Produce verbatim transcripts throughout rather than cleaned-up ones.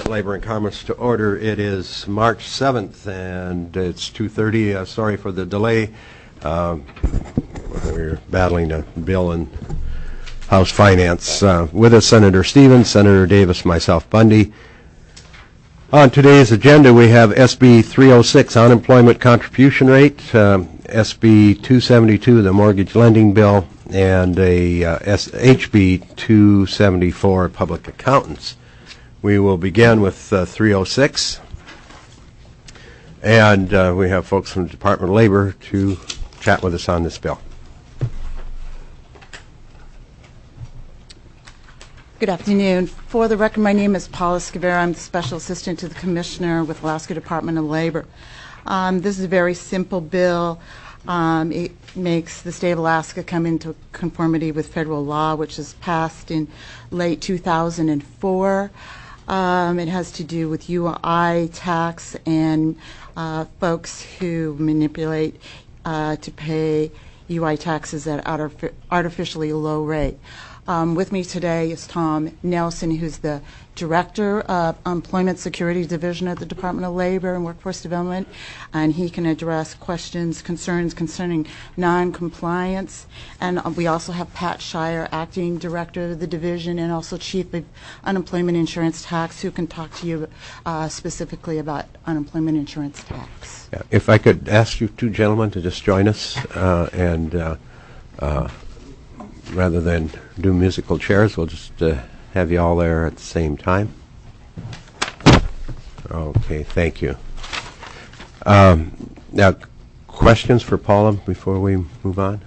Department of Labor and Commerce to order. It is March seventh, and it's two thirty. Uh, sorry for the delay. Uh, we're battling a bill in House Finance. Uh, with us, Senator Stevens, Senator Davis, myself, Bundy. On today's agenda, we have S B three oh six, Unemployment Contribution Rate, um, S B two seventy-two, the Mortgage Lending Bill, and a uh, S H B two seventy-four, Public Accountants. We will begin with uh, three oh six, and uh, we have folks from the Department of Labor to chat with us on this bill. Good afternoon. For the record, my name is Paula Scavera. I'm the Special Assistant to the Commissioner with Alaska Department of Labor. Um, this is a very simple bill. Um, it makes the state of Alaska come into conformity with federal law, which was passed in late two thousand four. Um, it has to do with U I tax and uh, folks who manipulate uh, to pay U I taxes at artific- artificially low rate. Um, with me today is Tom Nelson, who's the Director of Employment Security Division at the Department of Labor and Workforce Development, and he can address questions, concerns concerning non-compliance. And uh, we also have Pat Shire, Acting Director of the Division and also Chief of Unemployment Insurance Tax, who can talk to you uh, specifically about unemployment insurance tax. Yeah, if I could ask you two gentlemen to just join us uh, and uh, uh, rather than do musical chairs, we'll just uh, have you all there at the same time. Okay, thank you. Um, now, questions for Paula before we move on?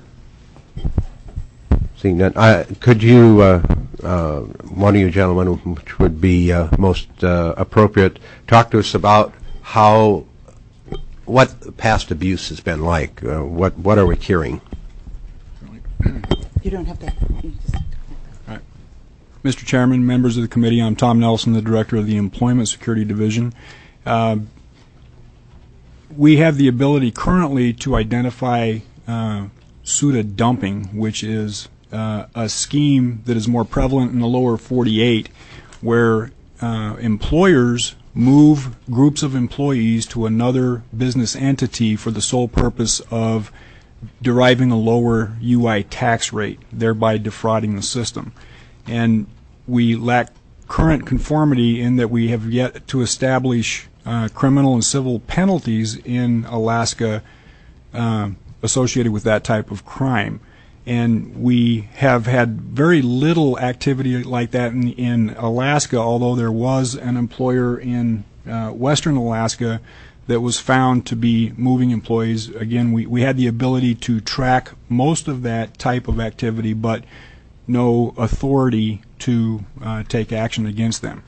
Seeing none, uh, could you, uh, uh, one of you gentlemen, which would be uh, most uh, appropriate, talk to us about how, what past abuse has been like? Uh, what what are we hearing? You don't have to. You just All right. Mister Chairman, members of the committee, I'm Tom Nelson, the Director of the Employment Security Division. Uh, we have the ability currently to identify uh, SUTA dumping, which is uh, a scheme that is more prevalent in the lower forty-eight, where uh, employers move groups of employees to another business entity for the sole purpose of deriving a lower U I tax rate, thereby defrauding the system. And we lack current conformity in that we have yet to establish uh, criminal and civil penalties in Alaska uh, associated with that type of crime. And we have had very little activity like that in, in Alaska, although there was an employer in uh, western Alaska that was found to be moving employees. Again, we, we had the ability to track most of that type of activity, but no authority to uh, take action against them.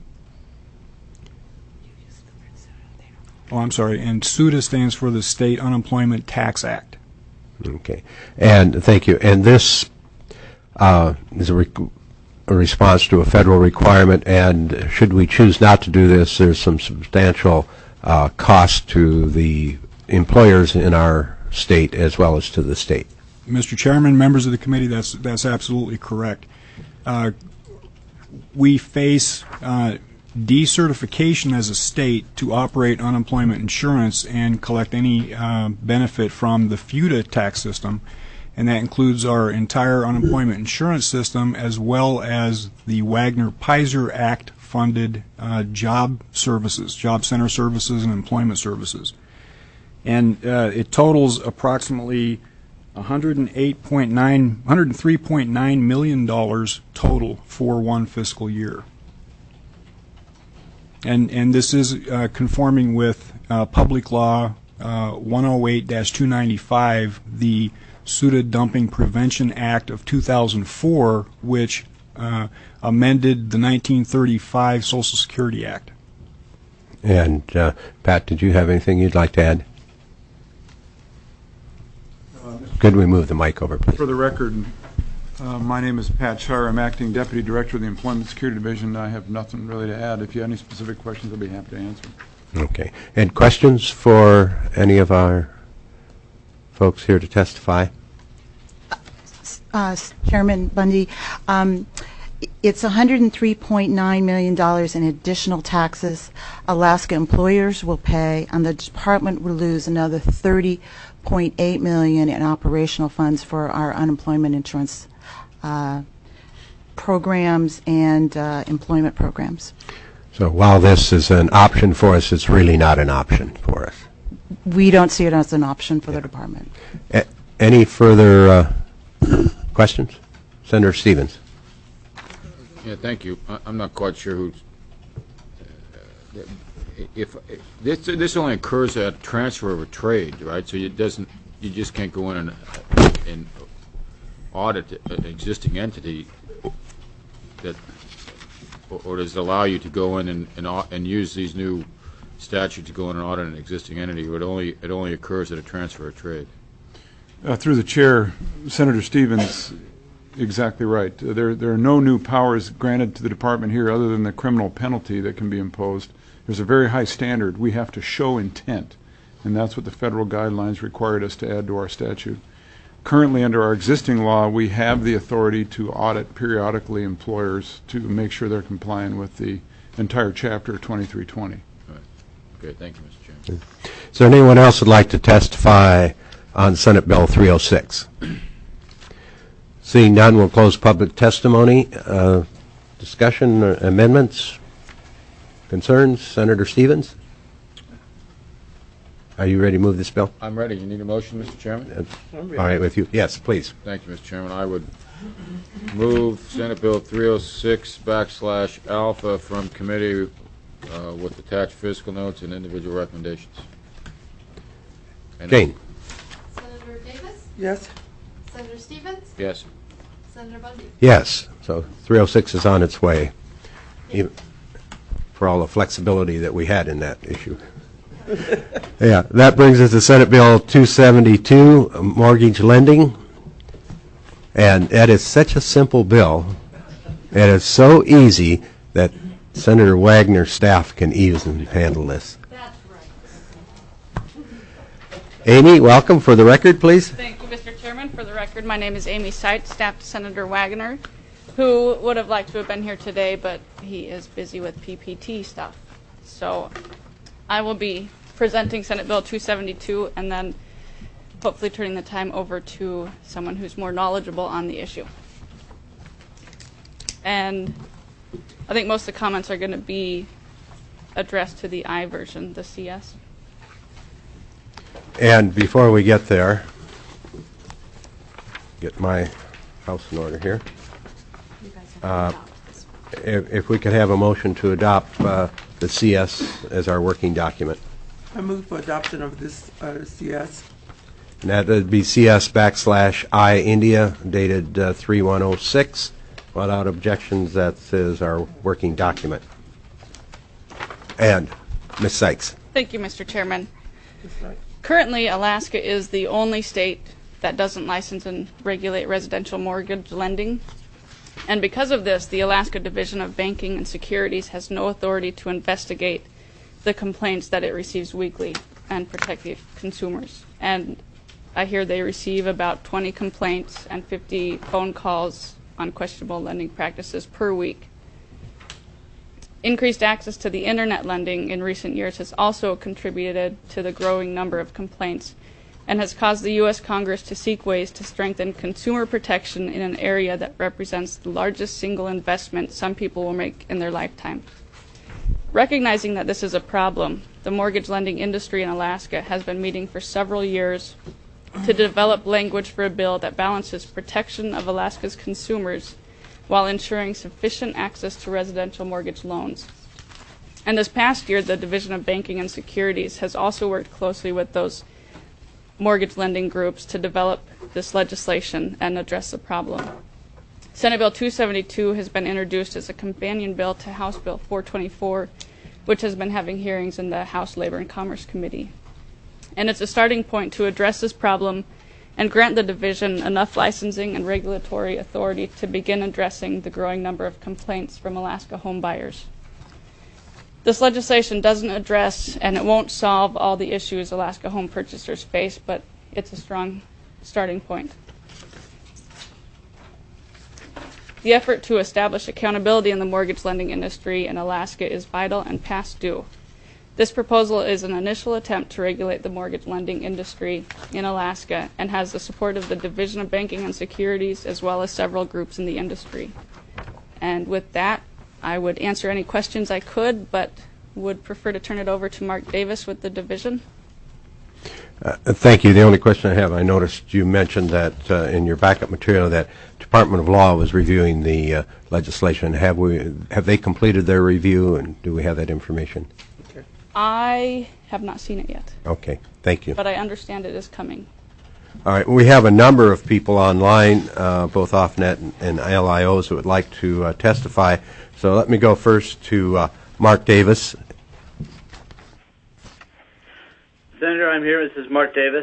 Oh, I'm sorry, and SUTA stands for the State Unemployment Tax Act. Okay, and thank you. And this uh, is a, re- a response to a federal requirement, and should we choose not to do this, there's some substantial Uh, cost to the employers in our state as well as to the state. Mister Chairman, members of the committee, that's that's absolutely correct. Uh, we face uh, decertification as a state to operate unemployment insurance and collect any uh, benefit from the FUTA tax system, and that includes our entire unemployment insurance system as well as the Wagner-Pizer Act funded uh, job services, job center services, and employment services. And uh, it totals approximately one hundred eight point nine, one hundred three point nine million dollars total for one fiscal year. And and this is uh, conforming with uh, Public Law uh, one oh eight dash two ninety-five, the SUTA Dumping Prevention Act of two thousand four, which uh, amended the nineteen thirty-five Social Security Act. And uh, Pat, did you have anything you'd like to add? Uh, Could we move the mic over, please? For the record, uh, my name is Pat Shire. I'm Acting Deputy Director of the Employment Security Division. I have nothing really to add. If you have any specific questions, I'll be happy to answer. Okay. And questions for any of our folks here to testify? Uh, Chairman Bundy, um, It's one hundred three point nine million dollars in additional taxes Alaska employers will pay, and the department will lose another thirty point eight million dollars in operational funds for our unemployment insurance uh, programs and uh, employment programs. So while this is an option for us, it's really not an option for us. We don't see it as an option for the department. A- any further uh, questions? Senator Stevens. Yeah, thank you. I- I'm not quite sure who's, uh, if, if this this only occurs at transfer of a trade, right? So it doesn't, you just can't go in and, and audit an existing entity that, or, or does it allow you to go in and, and au- and use these new statutes to go in and audit an existing entity? Or it only it only occurs at a transfer of trade? Uh, Through the chair, Senator Stevens, exactly right. Uh, There, there are no new powers granted to the department here other than the criminal penalty that can be imposed. There's a very high standard. We have to show intent, and that's what the federal guidelines required us to add to our statute. Currently, under our existing law, we have the authority to audit periodically employers to make sure they're complying with the entire chapter twenty-three twenty. Right. Okay, thank you, Mister Chairman. Is there anyone else who'd like to testify on Senate Bill three oh six? Seeing none, we'll close public testimony. Uh, discussion, uh, amendments, concerns? Senator Stevens? Are you ready to move this bill? I'm ready. You need a motion, Mister Chairman? All right with you? Yes, please. Thank you, Mister Chairman. I would move Senate Bill three oh six backslash alpha from committee uh, with attached fiscal notes and individual recommendations. And Jane? Senator Davis? Yes. Senator Stevens? Yes. Senator Bundy? Yes. So three oh six is on its way, even for all the flexibility that we had in that issue. Yeah, that brings us to Senate Bill two seventy-two, mortgage lending. And that is such a simple bill. It is so easy that Senator Wagner's staff can even handle this. That's right. Amy, welcome. For the record, please. Thank you, Mister Chairman. For the record, my name is Amy Seitz, staff to Senator Wagner, who would have liked to have been here today, but he is busy with P P T stuff. So I will be presenting Senate Bill two seventy-two and then hopefully turning the time over to someone who's more knowledgeable on the issue. And I think most of the comments are going to be addressed to the I version, the C S. And before we get there, get my house in order here. Uh, if, if we could have a motion to adopt uh, the C S as our working document. I move for adoption of this uh, C S. And that would be C S backslash I India, dated uh, three one oh six. Without objections, that is our working document. And Miz Sykes. Thank you, Mister Chairman. That's right. Currently, Alaska is the only state that doesn't license and regulate residential mortgage lending. And because of this, the Alaska Division of Banking and Securities has no authority to investigate the complaints that it receives weekly and protect the consumers. And I hear they receive about twenty complaints and fifty phone calls on questionable lending practices per week. Increased access to the internet lending in recent years has also contributed to the growing number of complaints and has caused the U S Congress to seek ways to strengthen consumer protection in an area that represents the largest single investment some people will make in their lifetime. Recognizing that this is a problem, the mortgage lending industry in Alaska has been meeting for several years to develop language for a bill that balances protection of Alaska's consumers while ensuring sufficient access to residential mortgage loans. And this past year, the Division of Banking and Securities has also worked closely with those mortgage lending groups to develop this legislation and address the problem. Senate Bill two seventy-two has been introduced as a companion bill to House Bill four twenty-four, which has been having hearings in the House Labor and Commerce Committee. And it's a starting point to address this problem and grant the division enough licensing and regulatory authority to begin addressing the growing number of complaints from Alaska home buyers. This legislation doesn't address and it won't solve all the issues Alaska home purchasers face, but it's a strong starting point. The effort to establish accountability in the mortgage lending industry in Alaska is vital and past due. This proposal is an initial attempt to regulate the mortgage lending industry in Alaska and has the support of the Division of Banking and Securities as well as several groups in the industry. And with that, I would answer any questions I could, but would prefer to turn it over to Mark Davis with the division. Uh, thank you. The only question I have, I noticed you mentioned that uh, in your backup material that Department of Law was reviewing the uh, legislation. Have we have they completed their review, and do we have that information? I have not seen it yet. Okay, thank you. But I understand it is coming. All right, we have a number of people online, uh, both OffNet and, and L I Os, who would like to uh, testify. So let me go first to uh, Mark Davis. Senator, I'm here. This is Mark Davis.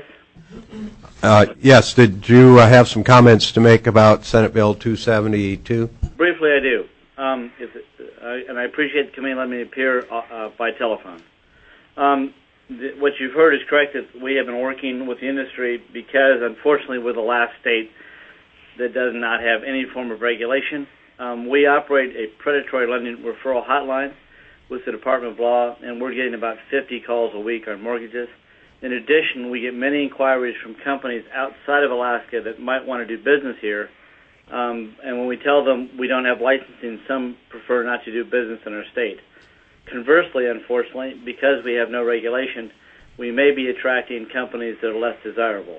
Uh, yes, did you uh, have some comments to make about Senate Bill two seventy-two? Briefly, I do. Um, if, uh, and I appreciate the committee letting me appear uh, uh, by telephone. Um, th- what you've heard is correct, that we have been working with the industry because, unfortunately, we're the last state that does not have any form of regulation. Um, we operate a predatory lending referral hotline with the Department of Law, and we're getting about fifty calls a week on mortgages. In addition, we get many inquiries from companies outside of Alaska that might want to do business here. Um, and when we tell them we don't have licensing, some prefer not to do business in our state. Conversely, unfortunately, because we have no regulation, we may be attracting companies that are less desirable.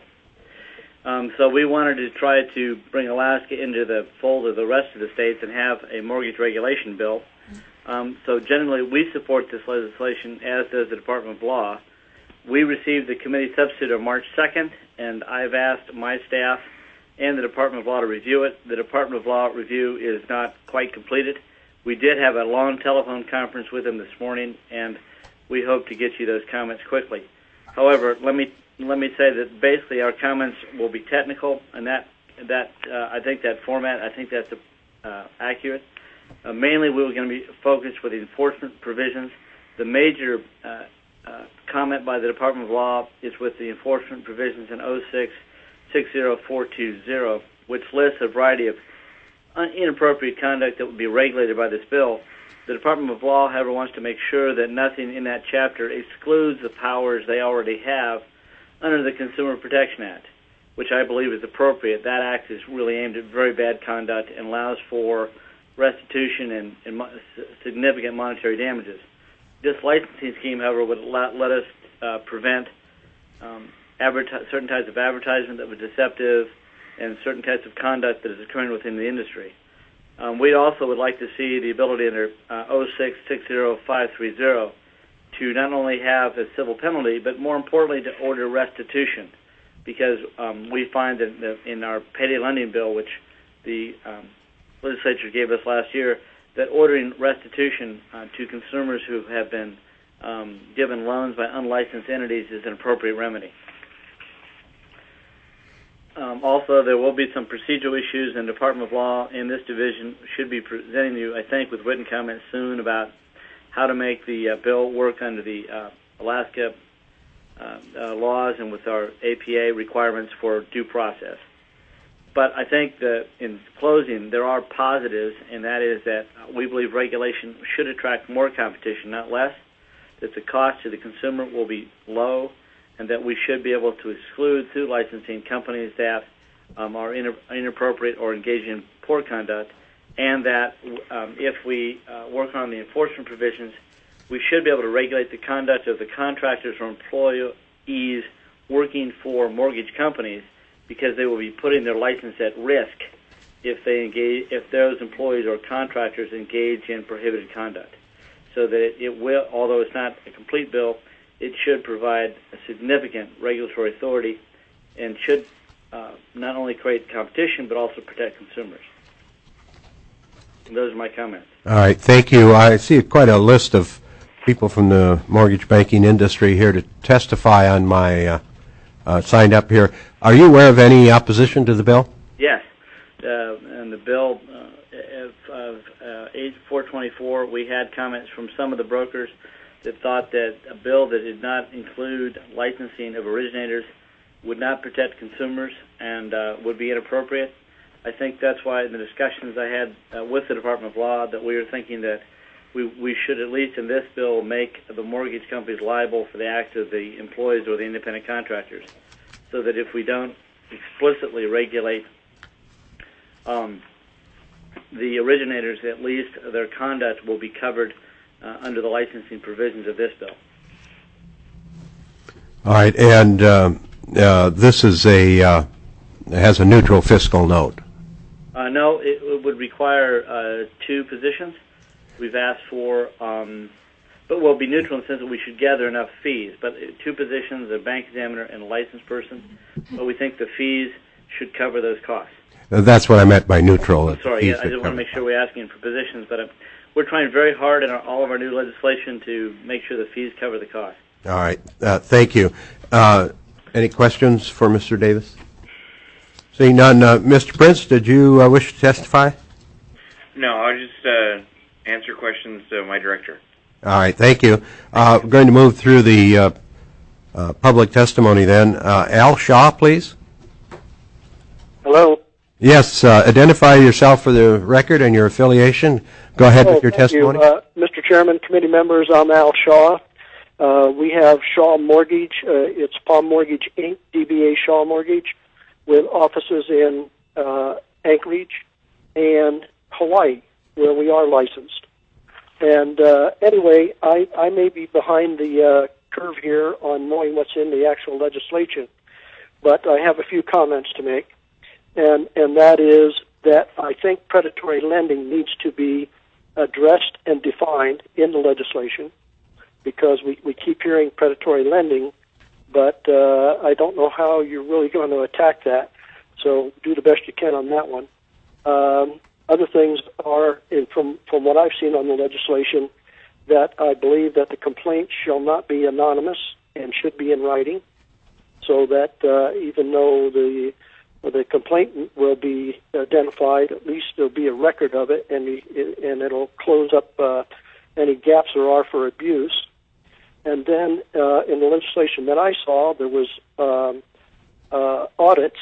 Um, so we wanted to try to bring Alaska into the fold of the rest of the states and have a mortgage regulation bill. Um, so generally, we support this legislation, as does the Department of Law. We received the committee substitute on March second, and I've asked my staff and the Department of Law to review it. The Department of Law review is not quite completed. We did have a long telephone conference with them this morning, and we hope to get you those comments quickly. However, let me let me say that basically our comments will be technical, and that that uh, I think that format, I think that's uh, accurate. Uh, mainly, we're going to be focused with the enforcement provisions. The major uh, uh, comment by the Department of Law is with the enforcement provisions in oh six six oh four two oh, which lists a variety of inappropriate conduct that would be regulated by this bill. The Department of Law, however, wants to make sure that nothing in that chapter excludes the powers they already have under the Consumer Protection Act, which I believe is appropriate. That act is really aimed at very bad conduct and allows for restitution and, and mo- significant monetary damages. This licensing scheme, however, would let, let us uh, prevent um, adverti- certain types of advertisement that was deceptive and certain types of conduct that is occurring within the industry. Um, we also would like to see the ability under uh, oh six six oh five three oh to not only have a civil penalty, but more importantly to order restitution, because um, we find that the, in our payday lending bill, which the um, legislature gave us last year, that ordering restitution uh, to consumers who have been um, given loans by unlicensed entities is an appropriate remedy. Um, also, there will be some procedural issues, and the Department of Law in this division should be presenting you, I think, with written comments soon about how to make the uh, bill work under the uh, Alaska uh, uh, laws and with our A P A requirements for due process. But I think that in closing, there are positives, and that is that we believe regulation should attract more competition, not less, that the cost to the consumer will be low, and that we should be able to exclude through licensing companies that um, are ina- inappropriate or engage in poor conduct, and that um, if we uh, work on the enforcement provisions, we should be able to regulate the conduct of the contractors or employees working for mortgage companies, because they will be putting their license at risk if they engage, if those employees or contractors engage in prohibited conduct. So that it, it will, although it's not a complete bill, it should provide a significant regulatory authority and should uh, not only create competition but also protect consumers. And those are my comments. All right, thank you. I see quite a list of people from the mortgage banking industry here to testify on my uh, uh, signed up here. Are you aware of any opposition to the bill? Yes. Uh, and the bill uh, of, of uh, H four twenty-four, we had comments from some of the brokers that thought that a bill that did not include licensing of originators would not protect consumers and uh, would be inappropriate. I think that's why in the discussions I had uh, with the Department of Law that we were thinking that we we should at least in this bill make the mortgage companies liable for the acts of the employees or the independent contractors, so that if we don't explicitly regulate um, the originators, at least their conduct will be covered uh, under the licensing provisions of this bill. All right, and uh, uh, this is a uh, has a neutral fiscal note. Uh, no, it, it would require uh, two positions. We've asked for, um, but will be neutral in the sense that we should gather enough fees. But uh, two positions, a bank examiner and a licensed person. But we think the fees should cover those costs. Uh, that's what I meant by neutral. I'm sorry, yeah, I just want to make sure we're asking for positions, but uh, we're trying very hard in our, all of our new legislation to make sure the fees cover the cost. All right, uh, thank you. Uh, any questions for Mister Davis? Seeing none, uh, Mister Prince, did you uh, wish to testify? No, I'll just uh, answer questions to my director. All right, thank you. Uh, we're going to move through the uh, uh, public testimony then. Uh, Al Shaw, please. Hello. Yes, uh, identify yourself for the record and your affiliation. Go ahead oh, with your thank testimony. You. Uh, Mister Chairman, committee members, I'm Al Shaw. Uh, we have Shaw Mortgage. Uh, it's Palm Mortgage, Incorporated, D B A Shaw Mortgage, with offices in uh, Anchorage and Hawaii, where we are licensed. And uh, anyway, I, I may be behind the uh, curve here on knowing what's in the actual legislation, but I have a few comments to make. And, and that is that I think predatory lending needs to be addressed and defined in the legislation, because we, we keep hearing predatory lending, but uh, I don't know how you're really going to attack that. So do the best you can on that one. Um, other things are, in, from, from what I've seen on the legislation, that I believe that the complaint shall not be anonymous and should be in writing, so that uh, even though the the complainant will be identified, at least there'll be a record of it, and, the, and it'll close up uh, any gaps there are for abuse. And then uh, in the legislation that I saw, there was um, uh, audits,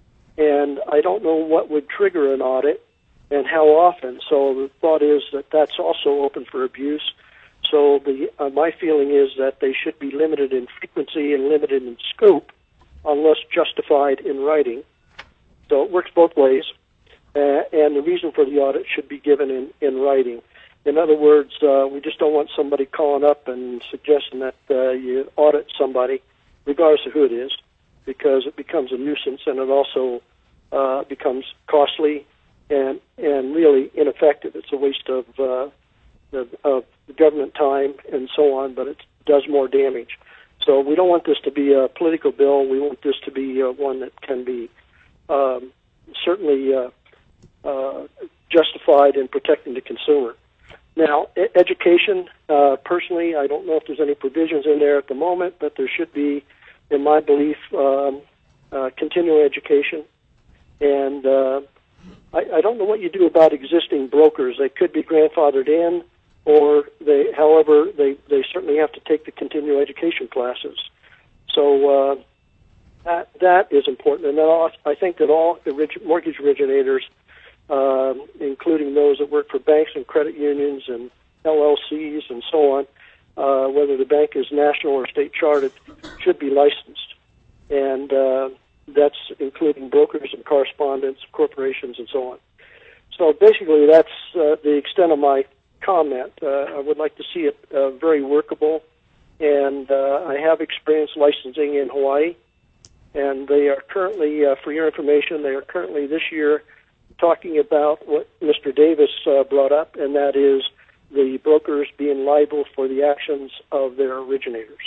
and I don't know what would trigger an audit and how often. So the thought is that that's also open for abuse. So the uh, my feeling is that they should be limited in frequency and limited in scope, unless justified in writing. So it works both ways, uh, and the reason for the audit should be given in, in writing. In other words, uh, we just don't want somebody calling up and suggesting that uh, you audit somebody, regardless of who it is, because it becomes a nuisance, and it also uh, becomes costly and and really ineffective. It's a waste of, uh, of, of government time and so on, but it does more damage. So we don't want this to be a political bill. We want this to be uh, one that can be um, certainly uh, uh, justified in protecting the consumer. Now, e- education, uh, personally, I don't know if there's any provisions in there at the moment, but there should be, in my belief, um, uh, continuing education. And uh, I, I don't know what you do about existing brokers. They could be grandfathered in, or they, however, they, they certainly have to take the continuing education classes. So uh, that that is important. And then all, I think that all orig- mortgage originators, Um, including those that work for banks and credit unions and L L Cs and so on, uh, whether the bank is national or state chartered, should be licensed. And uh, that's including brokers and correspondents, corporations, and so on. So basically that's uh, the extent of my comment. Uh, I would like to see it uh, very workable. And uh, I have experience licensing in Hawaii. And they are currently, uh, for your information, they are currently this year talking about what Mister Davis uh, brought up, and that is the brokers being liable for the actions of their originators.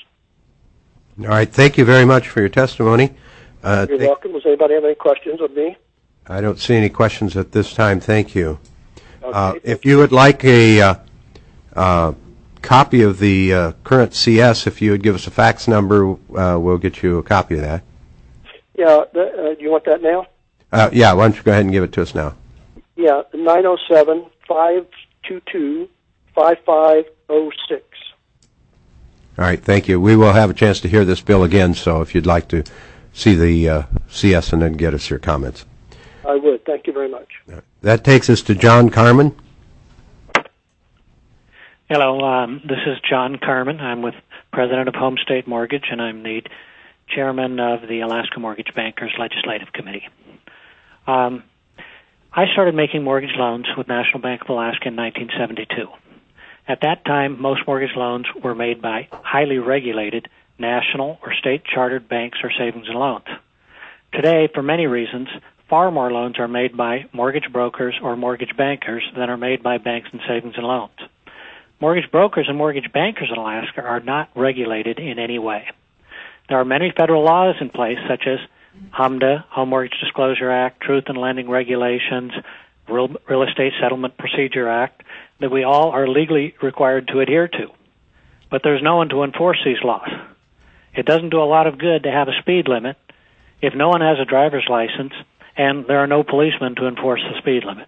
All right, thank you very much for your testimony. Uh, You're th- welcome. Does anybody have any questions of me? I don't see any questions at this time. Thank you. Okay, uh, thank if you would like a uh, uh, copy of the uh, current C S, if you would give us a fax number, uh, we'll get you a copy of that. Yeah, the, uh, do you want that now? Uh, yeah, why don't you go ahead and give it to us now? Yeah, nine oh seven, five two two, five five oh six. All right, thank you. We will have a chance to hear this bill again, so if you'd like to see the uh, C S and then get us your comments. I would. Thank you very much. That takes us to John Carmen. Hello, um, this is John Carmen. I'm with President of Home State Mortgage, and I'm the chairman of the Alaska Mortgage Bankers Legislative Committee. Um, I started making mortgage loans with National Bank of Alaska in nineteen seventy-two. At that time, most mortgage loans were made by highly regulated national or state-chartered banks or savings and loans. Today, for many reasons, far more loans are made by mortgage brokers or mortgage bankers than are made by banks and savings and loans. Mortgage brokers and mortgage bankers in Alaska are not regulated in any way. There are many federal laws in place, such as HMDA, Home Mortgage Disclosure Act, Truth in Lending Regulations, Real, Real Estate Settlement Procedure Act, that we all are legally required to adhere to. But there's no one to enforce these laws. It doesn't do a lot of good to have a speed limit if no one has a driver's license and there are no policemen to enforce the speed limit.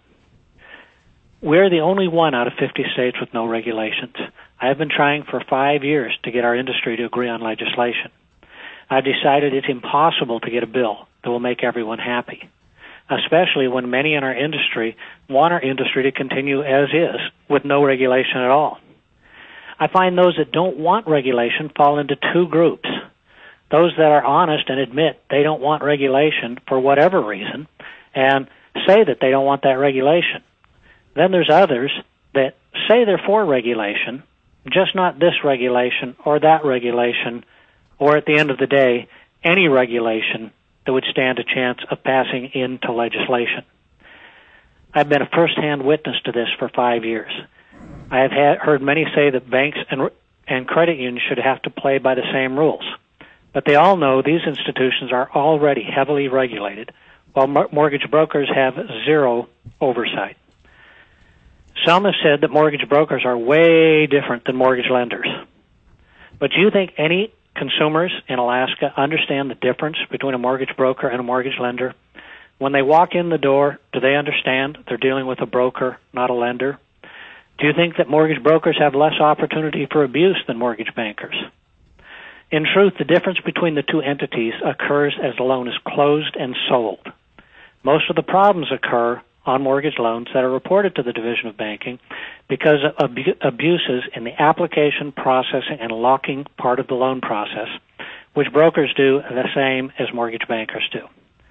We're the only one out of fifty states with no regulations. I have been trying for five years to get our industry to agree on legislation. I've decided it's impossible to get a bill that will make everyone happy, especially when many in our industry want our industry to continue as is with no regulation at all. I find those that don't want regulation fall into two groups. Those that are honest and admit they don't want regulation for whatever reason and say that they don't want that regulation. Then there's others that say they're for regulation, just not this regulation or that regulation, or at the end of the day, any regulation that would stand a chance of passing into legislation. I've been a first-hand witness to this for five years. I have had, heard many say that banks and, and credit unions should have to play by the same rules, but they all know these institutions are already heavily regulated, while mor- mortgage brokers have zero oversight. Some have said that mortgage brokers are way different than mortgage lenders. But do you think any consumers in Alaska understand the difference between a mortgage broker and a mortgage lender? When they walk in the door, do they understand they're dealing with a broker, not a lender? Do you think that mortgage brokers have less opportunity for abuse than mortgage bankers? In truth, the difference between the two entities occurs as the loan is closed and sold. Most of the problems occur on mortgage loans that are reported to the Division of Banking because of abu- abuses in the application, processing, and locking part of the loan process, which brokers do the same as mortgage bankers do.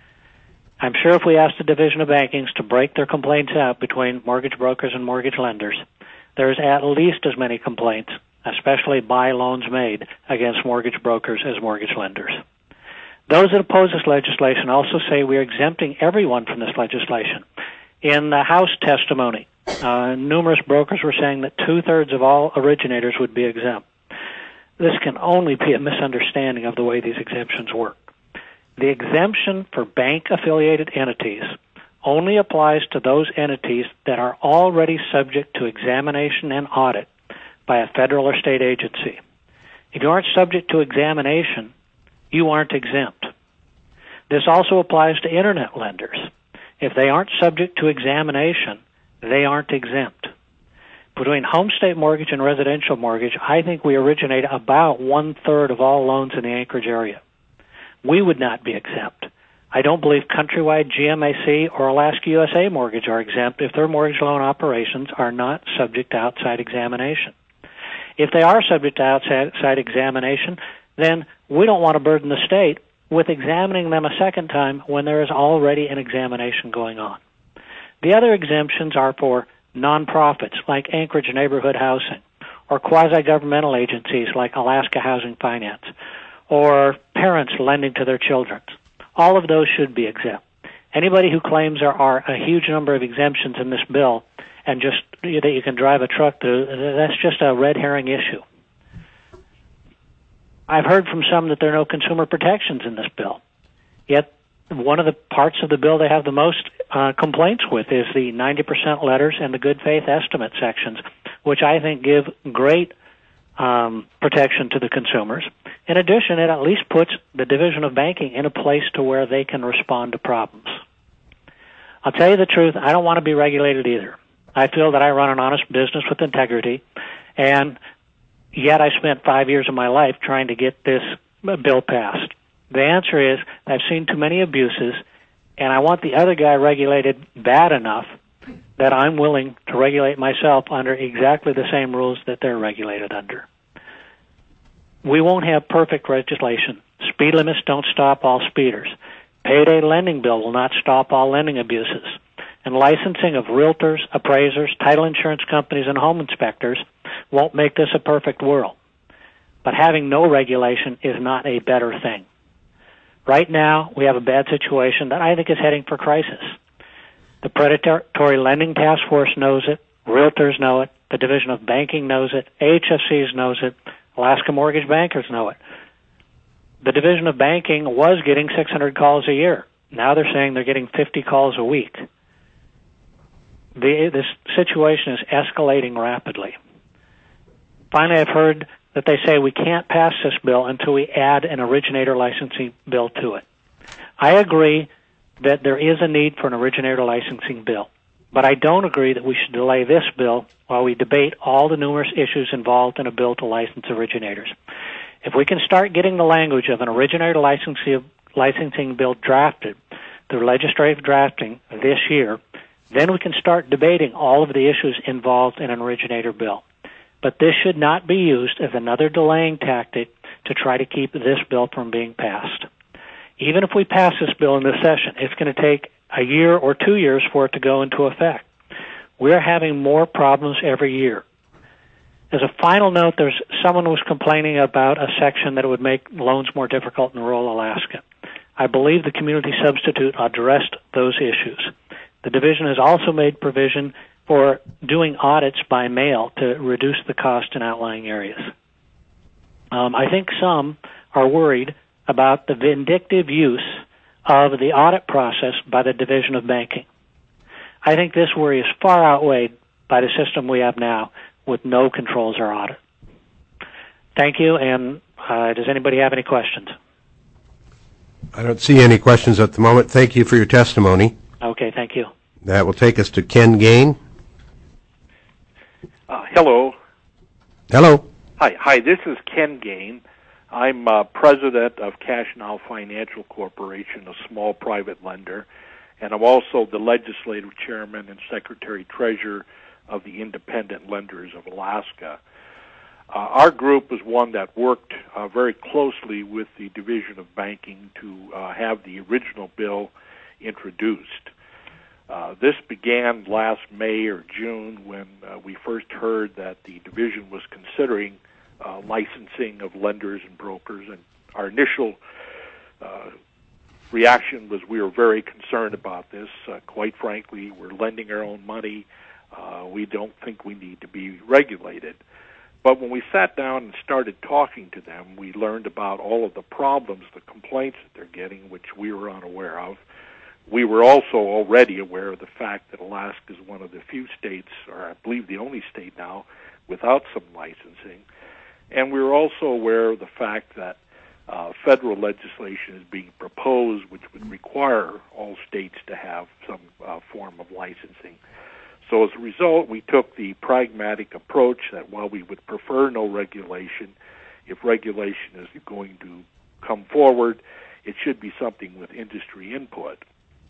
I'm sure if we ask the Division of Bankings to break their complaints out between mortgage brokers and mortgage lenders, there's at least as many complaints, especially by loans made, against mortgage brokers as mortgage lenders. Those that oppose this legislation also say we are exempting everyone from this legislation. In the House testimony, uh, numerous brokers were saying that two-thirds of all originators would be exempt. This can only be a misunderstanding of the way these exemptions work. The exemption for bank-affiliated entities only applies to those entities that are already subject to examination and audit by a federal or state agency. If you aren't subject to examination, you aren't exempt. This also applies to Internet lenders. If they aren't subject to examination, they aren't exempt. Between home state mortgage and residential mortgage, I think we originate about one-third of all loans in the Anchorage area. We would not be exempt. I don't believe Countrywide, G M A C, or Alaska U S A Mortgage are exempt if their mortgage loan operations are not subject to outside examination. If they are subject to outside examination, then we don't want to burden the state with examining them a second time when there is already an examination going on. The other exemptions are for nonprofits like Anchorage Neighborhood Housing, or quasi-governmental agencies like Alaska Housing Finance, or parents lending to their children. All of those should be exempt. Anybody who claims there are a huge number of exemptions in this bill and just that you can drive a truck through, that's just a red herring issue. I've heard from some that there are no consumer protections in this bill. Yet one of the parts of the bill they have the most uh, complaints with is the ninety percent letters and the good faith estimate sections, which I think give great um, protection to the consumers. In addition, it at least puts the Division of Banking in a place to where they can respond to problems. I'll tell you the truth, I don't want to be regulated either. I feel that I run an honest business with integrity, and yet I spent five years of my life trying to get this bill passed. The answer is I've seen too many abuses, and I want the other guy regulated bad enough that I'm willing to regulate myself under exactly the same rules that they're regulated under. We won't have perfect legislation. Speed limits don't stop all speeders. Payday lending bill will not stop all lending abuses. And licensing of realtors, appraisers, title insurance companies, and home inspectors won't make this a perfect world. But having no regulation is not a better thing. Right now, we have a bad situation that I think is heading for crisis. The Predatory Lending Task Force knows it. Realtors know it. The Division of Banking knows it. A H F Cs knows it. Alaska Mortgage Bankers know it. The Division of Banking was getting six hundred calls a year. Now they're saying they're getting fifty calls a week. The, this situation is escalating rapidly. Finally, I've heard that they say we can't pass this bill until we add an originator licensing bill to it. I agree that there is a need for an originator licensing bill, but I don't agree that we should delay this bill while we debate all the numerous issues involved in a bill to license originators. If we can start getting the language of an originator licensing, licensing bill drafted through legislative drafting this year, then we can start debating all of the issues involved in an originator bill. But this should not be used as another delaying tactic to try to keep this bill from being passed. Even if we pass this bill in this session, it's going to take a year or two years for it to go into effect. We're having more problems every year. As a final note, there's someone was complaining about a section that it would make loans more difficult in rural Alaska. I believe the community substitute addressed those issues. The division has also made provision for doing audits by mail to reduce the cost in outlying areas. Um, I think some are worried about the vindictive use of the audit process by the Division of Banking. I think this worry is far outweighed by the system we have now with no controls or audit. Thank you, and uh, does anybody have any questions? I don't see any questions at the moment. Thank you for your testimony. Okay, thank you. That will take us to Ken Gain. Uh, hello. Hello. Hi, hi. This is Ken Gain. I'm uh, president of Cash Now Financial Corporation, a small private lender, and I'm also the legislative chairman and secretary-treasurer of the Independent Lenders of Alaska. Uh, our group is one that worked uh, very closely with the Division of Banking to uh, have the original bill introduced. Uh, this began last May or June when uh, we first heard that the division was considering uh, licensing of lenders and brokers, and our initial uh, reaction was we were very concerned about this. Uh, quite frankly, we're lending our own money. Uh, we don't think we need to be regulated. But when we sat down and started talking to them, we learned about all of the problems, the complaints that they're getting, which we were unaware of. We were also already aware of the fact that Alaska is one of the few states, or I believe the only state now, without some licensing. And we were also aware of the fact that uh, federal legislation is being proposed, which would require all states to have some uh, form of licensing. So as a result, we took the pragmatic approach that while we would prefer no regulation, if regulation is going to come forward, it should be something with industry input.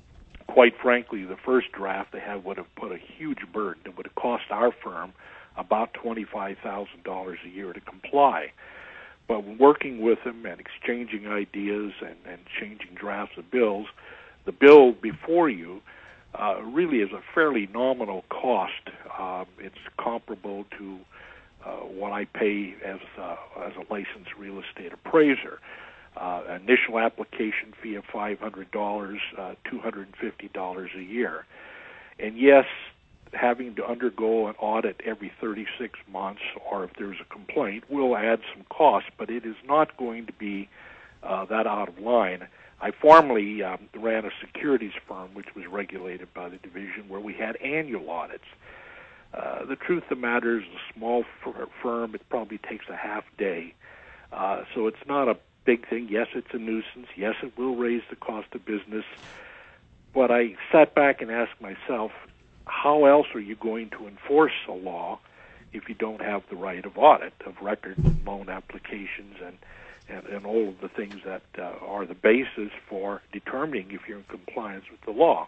Quite frankly, the first draft they had would have put a huge burden. It would have cost our firm about twenty-five thousand dollars a year to comply. But working with them and exchanging ideas and, and changing drafts of bills, the bill before you uh, really is a fairly nominal cost. Um, it's comparable to uh, what I pay as, uh, as a licensed real estate appraiser. Uh, initial application fee of five hundred dollars, uh, two hundred fifty dollars a year. And yes, having to undergo an audit every thirty-six months, or if there's a complaint, will add some cost, but it is not going to be uh, that out of line. I formerly um, ran a securities firm which was regulated by the division where we had annual audits. Uh, the truth of the matter is a small f- firm, it probably takes a half day. Uh, so it's not a big thing. Yes, it's a nuisance. Yes, it will raise the cost of business. But I sat back and asked myself, how else are you going to enforce a law if you don't have the right of audit of records and loan applications and, and, and all of the things that uh, are the basis for determining if you're in compliance with the law.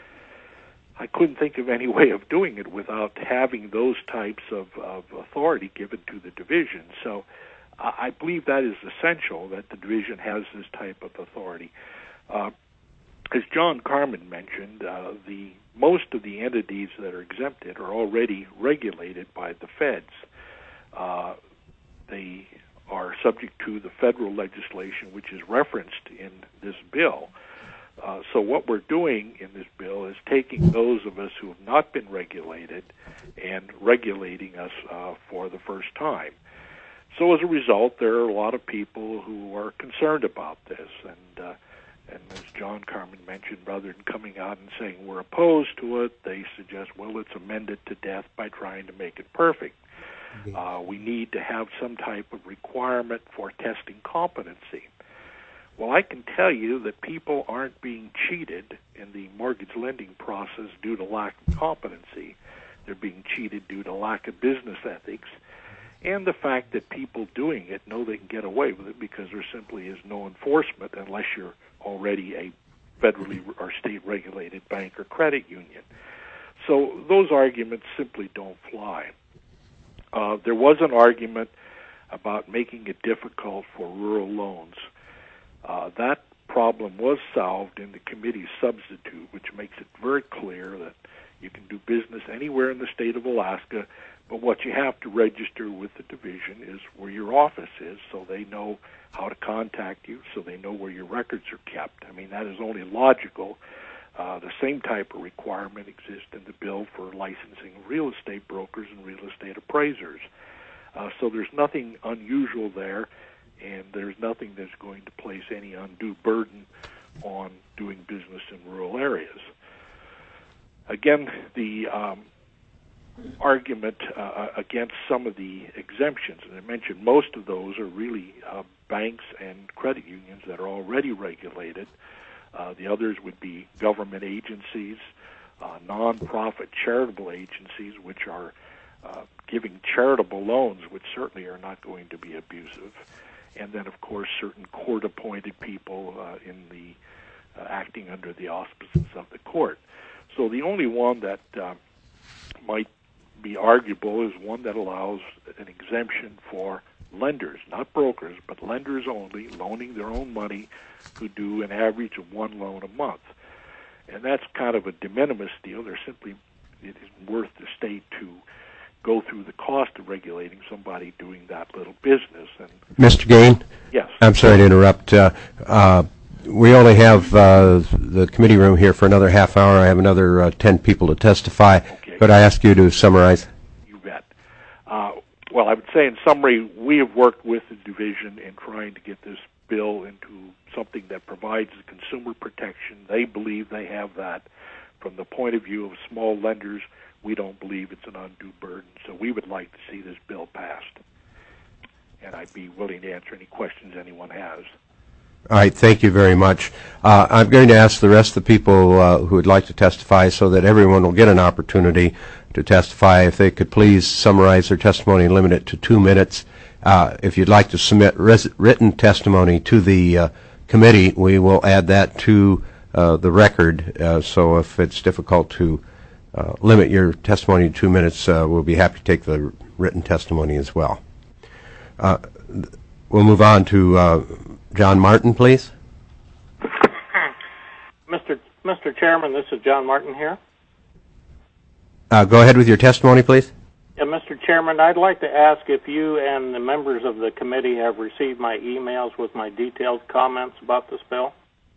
I couldn't think of any way of doing it without having those types of, of authority given to the division. So uh, I believe that is essential, that the division has this type of authority. Uh, as John Carmen mentioned, uh, the most of the entities that are exempted are already regulated by the feds. Uh, they are subject to the federal legislation, which is referenced in this bill. Uh, so what we're doing in this bill is taking those of us who have not been regulated and regulating us uh, for the first time. So as a result, there are a lot of people who are concerned about this. And, uh, and as John Carmen mentioned, rather than coming out and saying we're opposed to it, they suggest, well, let's amend it to death by trying to make it perfect. Uh, we need to have some type of requirement for testing competency. Well, I can tell you that people aren't being cheated in the mortgage lending process due to lack of competency. They're being cheated due to lack of business ethics and the fact that people doing it know they can get away with it because there simply is no enforcement unless you're already a federally or state-regulated bank or credit union. So those arguments simply don't fly. Uh, there was an argument about making it difficult for rural loans. Uh, that problem was solved in the committee's substitute, which makes it very clear that you can do business anywhere in the state of Alaska, but what you have to register with the division is where your office is, so they know how to contact you, so they know where your records are kept. I mean, that is only logical. Uh, the same type of requirement exists in the bill for licensing real estate brokers and real estate appraisers. Uh, so there's nothing unusual there, and there's nothing that's going to place any undue burden on doing business in rural areas. Again, the um, argument uh, against some of the exemptions, and I mentioned most of those are really uh, banks and credit unions that are already regulated. Uh, the others would be government agencies, uh, nonprofit charitable agencies, which are uh, giving charitable loans, which certainly are not going to be abusive. And then, of course, certain court-appointed people uh, in the uh, acting under the auspices of the court. So the only one that uh, might be arguable is one that allows an exemption for lenders, not brokers, but lenders only, loaning their own money, who do an average of one loan a month. And that's kind of a de minimis deal. They're simply, it isn't worth the state to go through the cost of regulating somebody doing that little business. And Mister Gain? Yes. I'm sorry to interrupt. Uh, uh, we only have uh, the committee room here for another half hour. I have another uh, ten people to testify. Okay. Could I ask you to summarize? You bet. Uh, well, I would say in summary, we have worked with the division in trying to get this bill into something that provides the consumer protection. They believe they have that. From the point of view of small lenders, we don't believe it's an undue burden. So we would like to see this bill passed. And I'd be willing to answer any questions anyone has. All right, thank you very much. Uh, I'm going to ask the rest of the people uh, who would like to testify so that everyone will get an opportunity to testify. If they could please summarize their testimony and limit it to two minutes. Uh, if you'd like to submit res- written testimony to the uh, committee, we will add that to uh, the record. Uh, so if it's difficult to uh, limit your testimony to two minutes, uh, we'll be happy to take the written testimony as well. Uh, we'll move on to uh, John Martin, please. Mister Mister Chairman, this is John Martin here. Uh, go ahead with your testimony, please. Yeah, Mister Chairman, I'd like to ask if you and the members of the committee have received my emails with my detailed comments about this bill.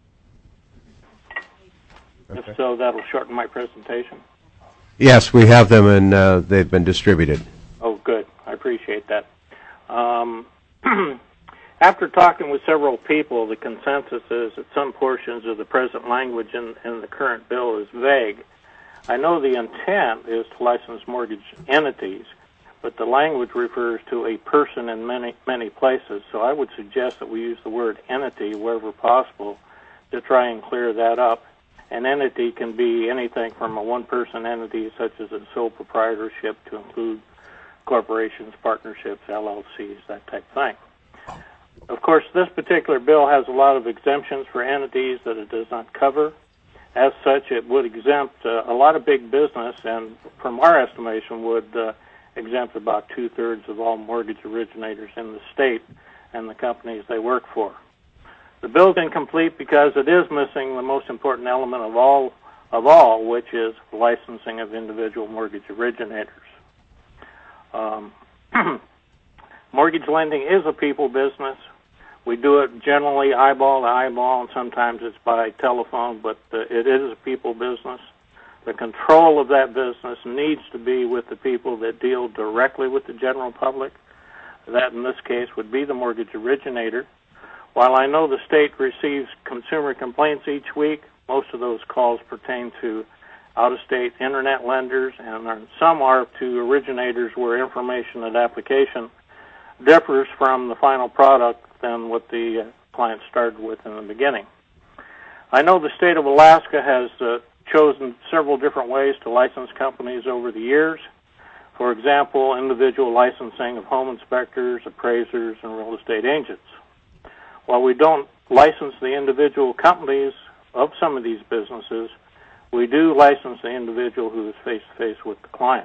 Okay. If so, that'll shorten my presentation. Yes, we have them, and uh, they've been distributed. Oh, good. I appreciate that. Um, after talking with several people, the consensus is that some portions of the present language in, in the current bill is vague. I know the intent is to license mortgage entities, but the language refers to a person in many, many places, so I would suggest that we use the word entity wherever possible to try and clear that up. An entity can be anything from a one-person entity such as a sole proprietorship to include corporations, partnerships, L L Cs, that type of thing. Of course, this particular bill has a lot of exemptions for entities that it does not cover. As such, it would exempt uh, a lot of big business, and from our estimation, would uh, exempt about two-thirds of all mortgage originators in the state and the companies they work for. The bill is incomplete because it is missing the most important element of all, of all, which is licensing of individual mortgage originators. Um, mortgage lending is a people business. We do it generally eyeball to eyeball, and sometimes it's by telephone, but uh, it is a people business. The control of that business needs to be with the people that deal directly with the general public. That, in this case, would be the mortgage originator. While I know the state receives consumer complaints each week, most of those calls pertain to out-of-state internet lenders, and are, some are to originators where information and application differs from the final product than what the uh, client started with in the beginning. I know the state of Alaska has uh, chosen several different ways to license companies over the years. For example, individual licensing of home inspectors, appraisers, and real estate agents. While we don't license the individual companies of some of these businesses, we do license the individual who is face-to-face with the client.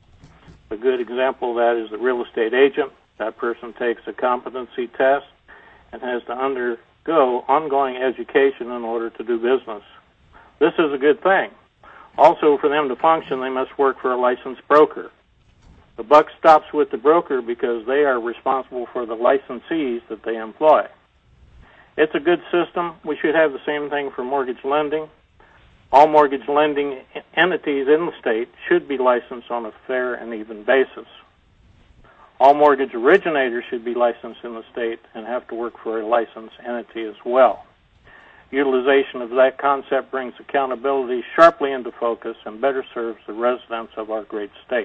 A good example of that is the real estate agent. That person takes a competency test and has to undergo ongoing education in order to do business. This is a good thing. Also, for them to function, they must work for a licensed broker. The buck stops with the broker because they are responsible for the licensees that they employ. It's a good system. We should have the same thing for mortgage lending. All mortgage lending entities in the state should be licensed on a fair and even basis. All mortgage originators should be licensed in the state and have to work for a licensed entity as well. Utilization of that concept brings accountability sharply into focus and better serves the residents of our great state.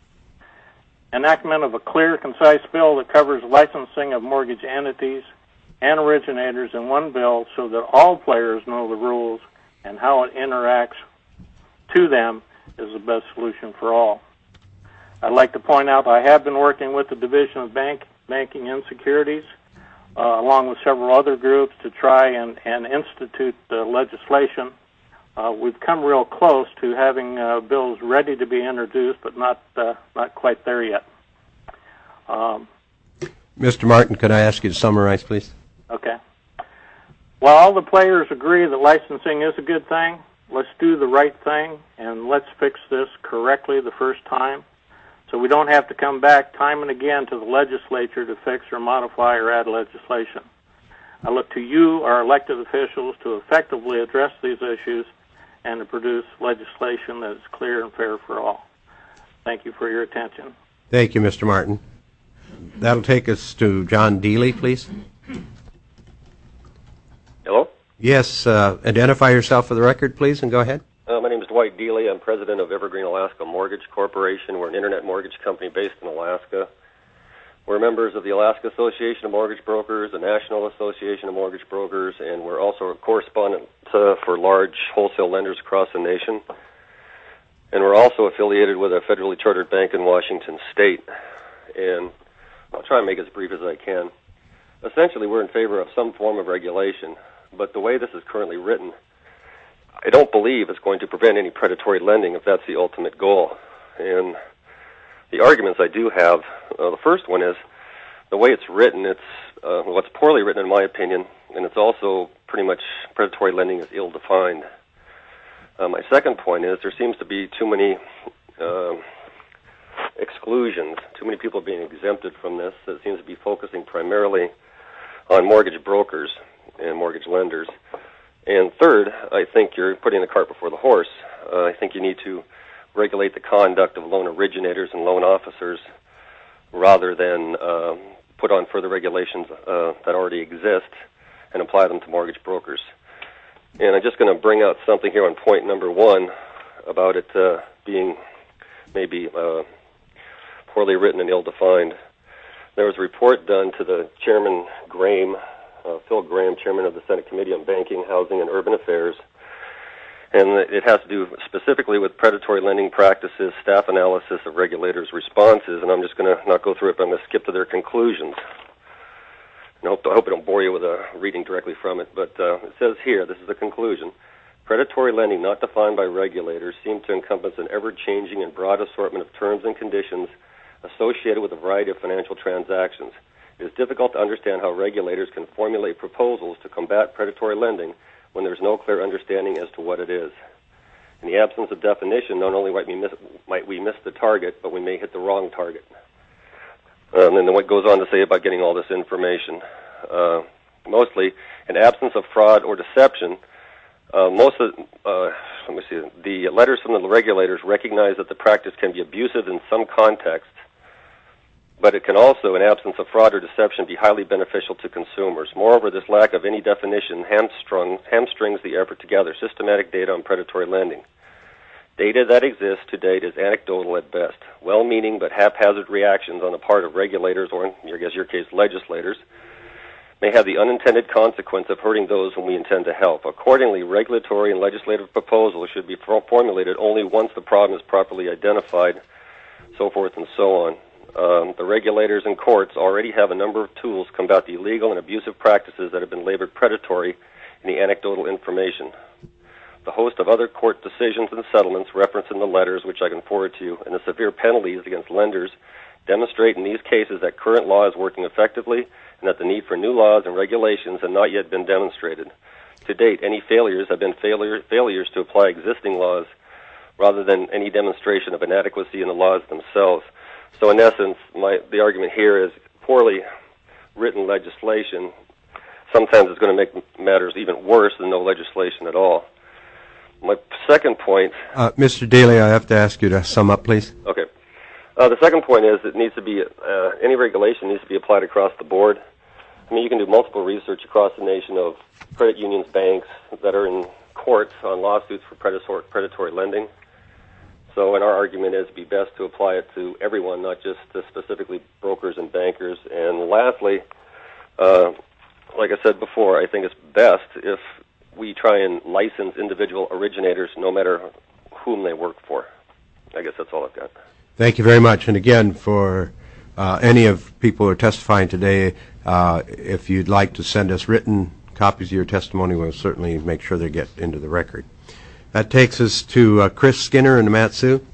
Enactment of a clear, concise bill that covers licensing of mortgage entities and originators in one bill so that all players know the rules and how it interacts to them is the best solution for all. I'd like to point out I have been working with the Division of Bank, Banking and Securities, uh, along with several other groups, to try and, and institute uh, legislation. Uh, we've come real close to having uh, bills ready to be introduced, but not uh, not quite there yet. Um, Mister Martin, could I ask you to summarize, please? Okay. While all the players agree that licensing is a good thing, let's do the right thing, and let's fix this correctly the first time, so we don't have to come back time and again to the legislature to fix or modify or add legislation. I look to you, our elected officials, to effectively address these issues and to produce legislation that is clear and fair for all. Thank you for your attention. Thank you, Mister Martin. That'll take us to John Deely, please. Hello? Yes, uh, identify yourself for the record, please, and go ahead. Uh, my name is Dwight Deely. I'm president of Evergreen Alaska Mortgage Corporation. We're an internet mortgage company based in Alaska. We're members of the Alaska Association of Mortgage Brokers, the National Association of Mortgage Brokers, and we're also a correspondent uh, for large wholesale lenders across the nation. And we're also affiliated with a federally chartered bank in Washington State. And I'll try and make it as brief as I can. Essentially, we're in favor of some form of regulation, but the way this is currently written, I don't believe it's going to prevent any predatory lending if that's the ultimate goal. And the arguments I do have, uh, the first one is the way it's written, it's uh, well, it's poorly written in my opinion, and it's also pretty much predatory lending is ill-defined. Uh, my second point is there seems to be too many uh, exclusions, too many people being exempted from this. It seems to be focusing primarily on mortgage brokers and mortgage lenders. And third, I think you're putting the cart before the horse. Uh, I think you need to regulate the conduct of loan originators and loan officers rather than uh, put on further regulations uh, that already exist and apply them to mortgage brokers. And I'm just going to bring out something here on point number one about it uh, being maybe uh, poorly written and ill-defined. There was a report done to the Chairman Graham, uh, Phil Graham, Chairman of the Senate Committee on Banking, Housing, and Urban Affairs, And it has to do specifically with predatory lending practices, staff analysis of regulators' responses, and I'm just going to not go through it, but I'm going to skip to their conclusions. And I hope, I hope I don't bore you with a reading directly from it, but uh, it says here, this is the conclusion, predatory lending not defined by regulators seem to encompass an ever-changing and broad assortment of terms and conditions associated with a variety of financial transactions. It is difficult to understand how regulators can formulate proposals to combat predatory lending when there's no clear understanding as to what it is. In the absence of definition, not only might we miss, might we miss the target, but we may hit the wrong target. Um, and then what goes on to say about getting all this information. Uh, mostly, in absence of fraud or deception, uh, most of, uh, let me see, the letters from the regulators recognize that the practice can be abusive in some contexts, but it can also, in absence of fraud or deception, be highly beneficial to consumers. Moreover, this lack of any definition hamstrung, hamstrings the effort to gather systematic data on predatory lending. Data that exists to date is anecdotal at best. Well-meaning but haphazard reactions on the part of regulators, or in I guess your case, legislators, may have the unintended consequence of hurting those whom we intend to help. Accordingly, regulatory and legislative proposals should be formulated only once the problem is properly identified, so forth and so on. Um, the regulators and courts already have a number of tools to combat the illegal and abusive practices that have been labeled predatory in the anecdotal information. The host of other court decisions and settlements referenced in the letters, which I can forward to you, and the severe penalties against lenders demonstrate in these cases that current law is working effectively and that the need for new laws and regulations have not yet been demonstrated. To date, any failures have been failure, failures to apply existing laws rather than any demonstration of inadequacy in the laws themselves. So in essence, my, the argument here is poorly written legislation sometimes is going to make matters even worse than no legislation at all. My second point... Uh, Mister Daly, I have to ask you to sum up, please. Okay. Uh, the second point is it needs to be, uh, any regulation needs to be applied across the board. I mean, you can do multiple research across the nation of credit unions, banks that are in court on lawsuits for predatory, predatory lending. So, and our argument is it would be best to apply it to everyone, not just to specifically brokers and bankers. And lastly, uh, like I said before, I think it's best if we try and license individual originators no matter whom they work for. I guess that's all I've got. Thank you very much. And again, for uh, any of people who are testifying today, uh, if you'd like to send us written copies of your testimony, we'll certainly make sure they get into the record. That takes us to uh, Chris Skinner and Matsu.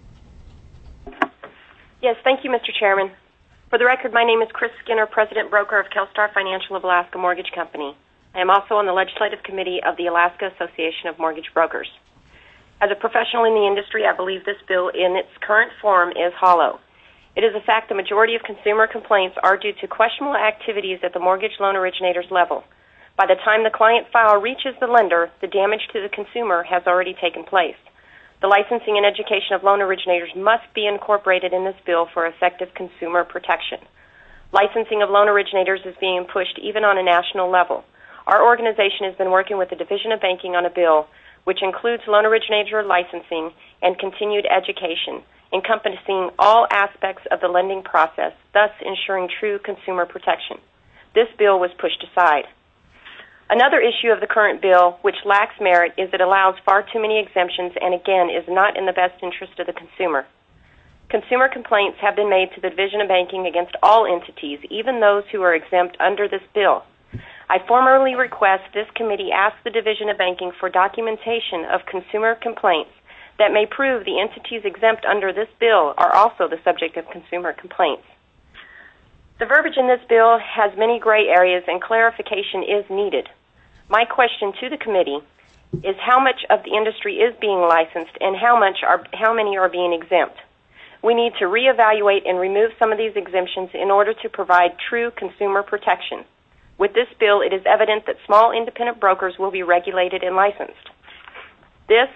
Yes, thank you, Mister Chairman. For the record, my name is Chris Skinner, President Broker of Kelstar Financial of Alaska Mortgage Company. I am also on the Legislative Committee of the Alaska Association of Mortgage Brokers. As a professional in the industry, I believe this bill in its current form is hollow. It is a fact the majority of consumer complaints are due to questionable activities at the mortgage loan originator's level. By the time the client file reaches the lender, the damage to the consumer has already taken place. The licensing and education of loan originators must be incorporated in this bill for effective consumer protection. Licensing of loan originators is being pushed even on a national level. Our organization has been working with the Division of Banking on a bill which includes loan originator licensing and continued education, encompassing all aspects of the lending process, thus ensuring true consumer protection. This bill was pushed aside. Another issue of the current bill, which lacks merit, is it allows far too many exemptions and, again, is not in the best interest of the consumer. Consumer complaints have been made to the Division of Banking against all entities, even those who are exempt under this bill. I formally request this committee ask the Division of Banking for documentation of consumer complaints that may prove the entities exempt under this bill are also the subject of consumer complaints. The verbiage in this bill has many gray areas and clarification is needed. My question to the committee is how much of the industry is being licensed and how much are how many are being exempt. We need to reevaluate and remove some of these exemptions in order to provide true consumer protection. With this bill, it is evident that small independent brokers will be regulated and licensed. This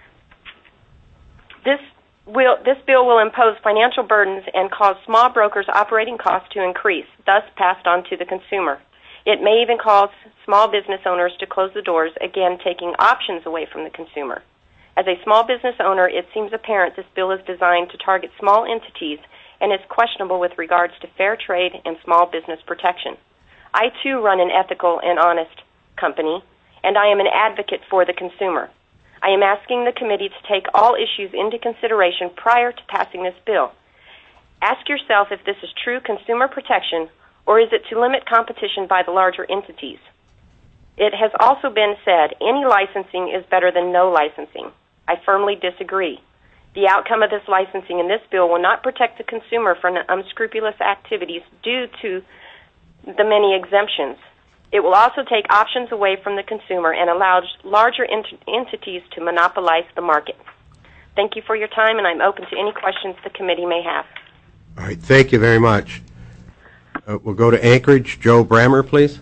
this will this bill will impose financial burdens and cause small brokers' operating costs to increase, thus passed on to the consumer. It may even cause small business owners to close the doors, again taking options away from the consumer. As a small business owner, it seems apparent this bill is designed to target small entities and is questionable with regards to fair trade and small business protection. I, too, run an ethical and honest company, and I am an advocate for the consumer. I am asking the committee to take all issues into consideration prior to passing this bill. Ask yourself if this is true consumer protection or is it to limit competition by the larger entities. It has also been said any licensing is better than no licensing. I firmly disagree. The outcome of this licensing in this bill will not protect the consumer from unscrupulous activities due to the many exemptions. It will also take options away from the consumer and allow larger ent- entities to monopolize the market. Thank you for your time, and I'm open to any questions the committee may have. All right, thank you very much. Uh, we'll go to Anchorage. Joe Brammer, please.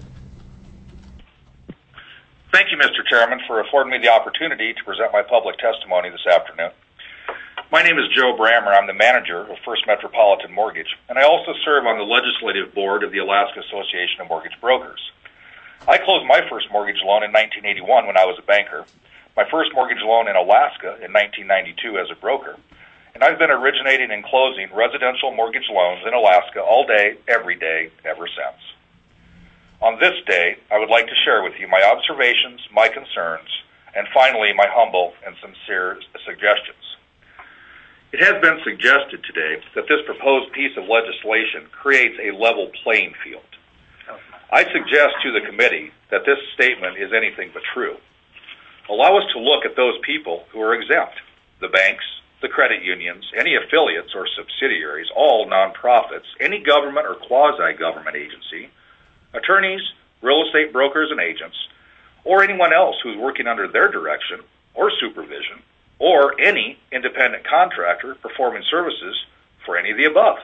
Thank you, Mister Chairman, for affording me the opportunity to present my public testimony this afternoon. My name is Joe Brammer. I'm the manager of First Metropolitan Mortgage, and I also serve on the legislative board of the Alaska Association of Mortgage Brokers. I closed my first mortgage loan in nineteen eighty-one when I was a banker, my first mortgage loan in Alaska in nineteen ninety-two as a broker, and I've been originating and closing residential mortgage loans in Alaska all day, every day, ever since. On this day, I would like to share with you my observations, my concerns, and finally, my humble and sincere suggestions. It has been suggested today that this proposed piece of legislation creates a level playing field. I suggest to the committee that this statement is anything but true. Allow us to look at those people who are exempt, the banks, the credit unions, any affiliates or subsidiaries, all nonprofits, any government or quasi-government agency, attorneys, real estate brokers and agents, or anyone else who's working under their direction or supervision, or any independent contractor performing services for any of the above.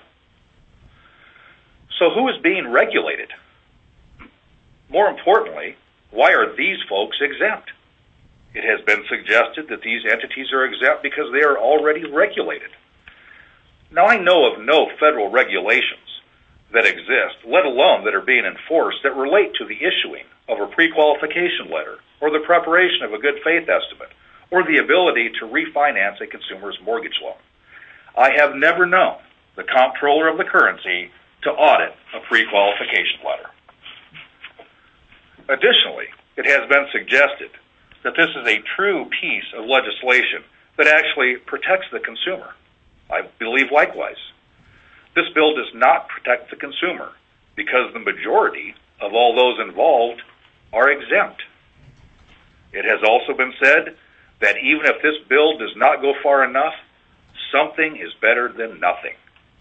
So who is being regulated? More importantly, why are these folks exempt? It has been suggested that these entities are exempt because they are already regulated. Now, I know of no federal regulations that exist, let alone that are being enforced, that relate to the issuing of a pre-qualification letter or the preparation of a good faith estimate or the ability to refinance a consumer's mortgage loan. I have never known the comptroller of the currency to audit a pre-qualification letter. Additionally, it has been suggested that this is a true piece of legislation that actually protects the consumer. I believe likewise. This bill does not protect the consumer because the majority of all those involved are exempt. It has also been said that even if this bill does not go far enough, something is better than nothing.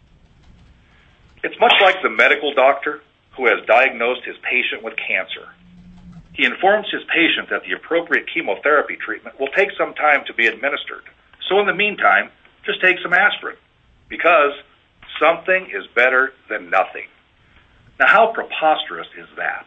It's much like the medical doctor who has diagnosed his patient with cancer. He informs his patient that the appropriate chemotherapy treatment will take some time to be administered. So in the meantime, just take some aspirin, because something is better than nothing. Now, how preposterous is that?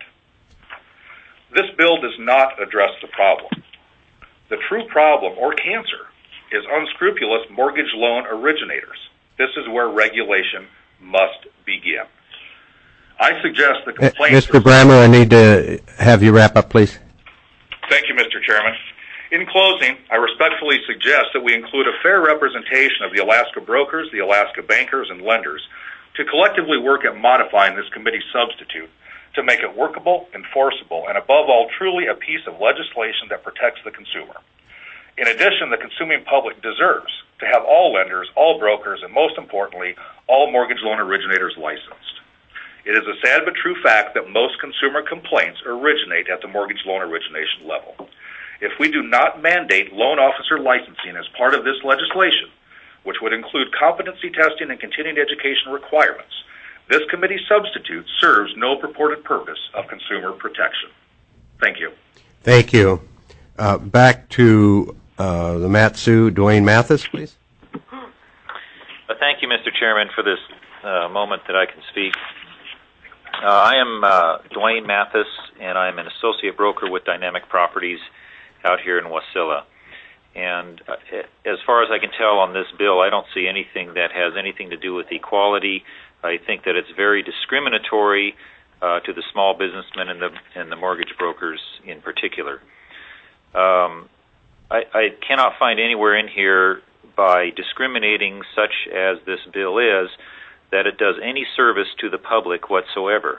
This bill does not address the problem. The true problem, or cancer, is unscrupulous mortgage loan originators. This is where regulation must begin. I suggest the complaints... Mister Brammer, I need to have you wrap up, please. Thank you, Mister Chairman. In closing, I respectfully suggest that we include a fair representation of the Alaska brokers, the Alaska bankers, and lenders to collectively work at modifying this committee substitute to make it workable, enforceable, and above all, truly a piece of legislation that protects the consumer. In addition, the consuming public deserves to have all lenders, all brokers, and most importantly, all mortgage loan originators licensed. It is a sad but true fact that most consumer complaints originate at the mortgage loan origination level. If we do not mandate loan officer licensing as part of this legislation, which would include competency testing and continuing education requirements, this committee substitute serves no purported purpose of consumer protection. Thank you. Thank you. Uh, back to uh, the Mat-Su, Dwayne Mathis, please. Uh, thank you, Mister Chairman, for this uh, moment that I can speak. Uh, I am uh, Dwayne Mathis, and I'm an associate broker with Dynamic Properties out here in Wasilla. And uh, as far as I can tell on this bill, I don't see anything that has anything to do with equality. I think that it's very discriminatory uh, to the small businessmen and the and the mortgage brokers in particular. Um, I, I cannot find anywhere in here, by discriminating such as this bill is, that it does any service to the public whatsoever.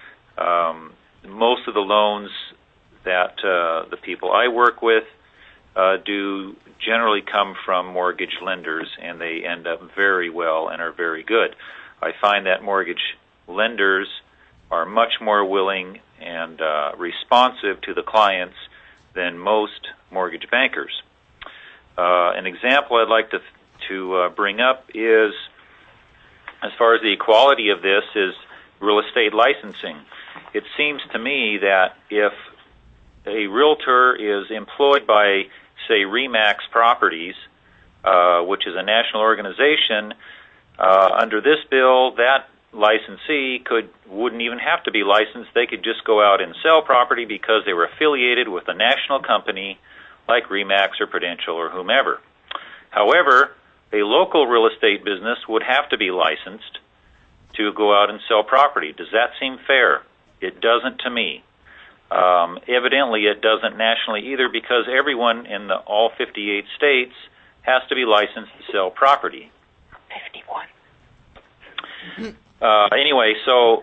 Um, most of the loans that uh, the people I work with uh, do generally come from mortgage lenders, and they end up very well and are very good. I find that mortgage lenders are much more willing and uh, responsive to the clients than most mortgage bankers. Uh, an example I'd like to to uh, bring up is, as far as the equality of this, is real estate licensing. It seems to me that if a realtor is employed by, say, RE/MAX Properties, uh, which is a national organization, uh, under this bill, that licensee could wouldn't even have to be licensed. They could just go out and sell property because they were affiliated with a national company like RE/MAX or Prudential or whomever. However, a local real estate business would have to be licensed to go out and sell property. Does that seem fair? It doesn't to me. Um, evidently, it doesn't nationally either, because everyone in the, all fifty-eight states has to be licensed to sell property. fifty-one. Uh, anyway, so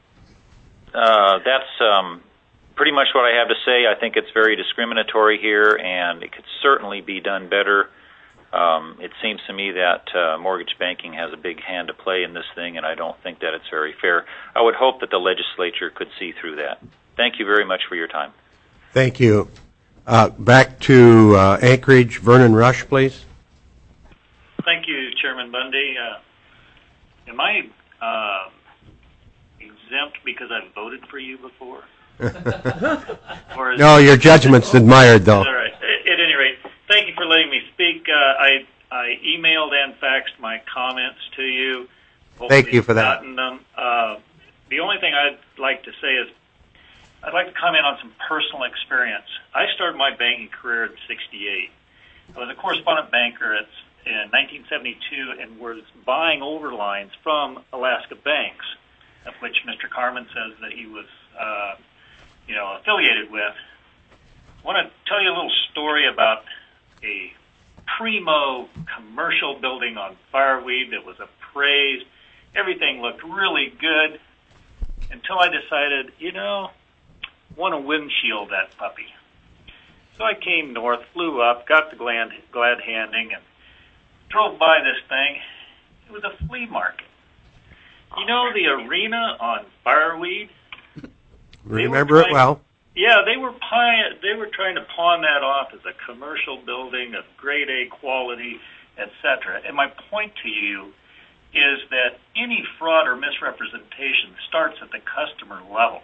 uh, that's um, pretty much what I have to say. I think it's very discriminatory here, and it could certainly be done better. Um, it seems to me that uh, mortgage banking has a big hand to play in this thing, and I don't think that it's very fair. I would hope that the legislature could see through that. Thank you very much for your time. Thank you. Uh, back to uh, Anchorage, Vernon Rush, please. Thank you, Chairman Bundy. Uh, am I uh, exempt because I've voted for you before? Or is No, your judgment's admired, though. All right. At any rate, thank you for letting me speak. Uh, I I emailed and faxed my comments to you. Hopefully Thank you for you've that. gotten them. Uh, the only thing I'd like to say is I'd like to comment on some personal experience. I started my banking career in sixty-eight. I was a correspondent banker at, in nineteen seventy-two and was buying overlines from Alaska banks, of which Mister Carmen says that he was uh, you know, affiliated with. I want to tell you a little story about a primo commercial building on Fireweed that was appraised. Everything looked really good until I decided, you know, I want to windshield that puppy. So I came north, flew up, got the glad, glad handing, and drove by this thing. It was a flea market. You know the arena on Fireweed? Remember it well. Yeah, they were pi- they were trying to pawn that off as a commercial building of grade A quality, et cetera. And my point to you is that any fraud or misrepresentation starts at the customer level.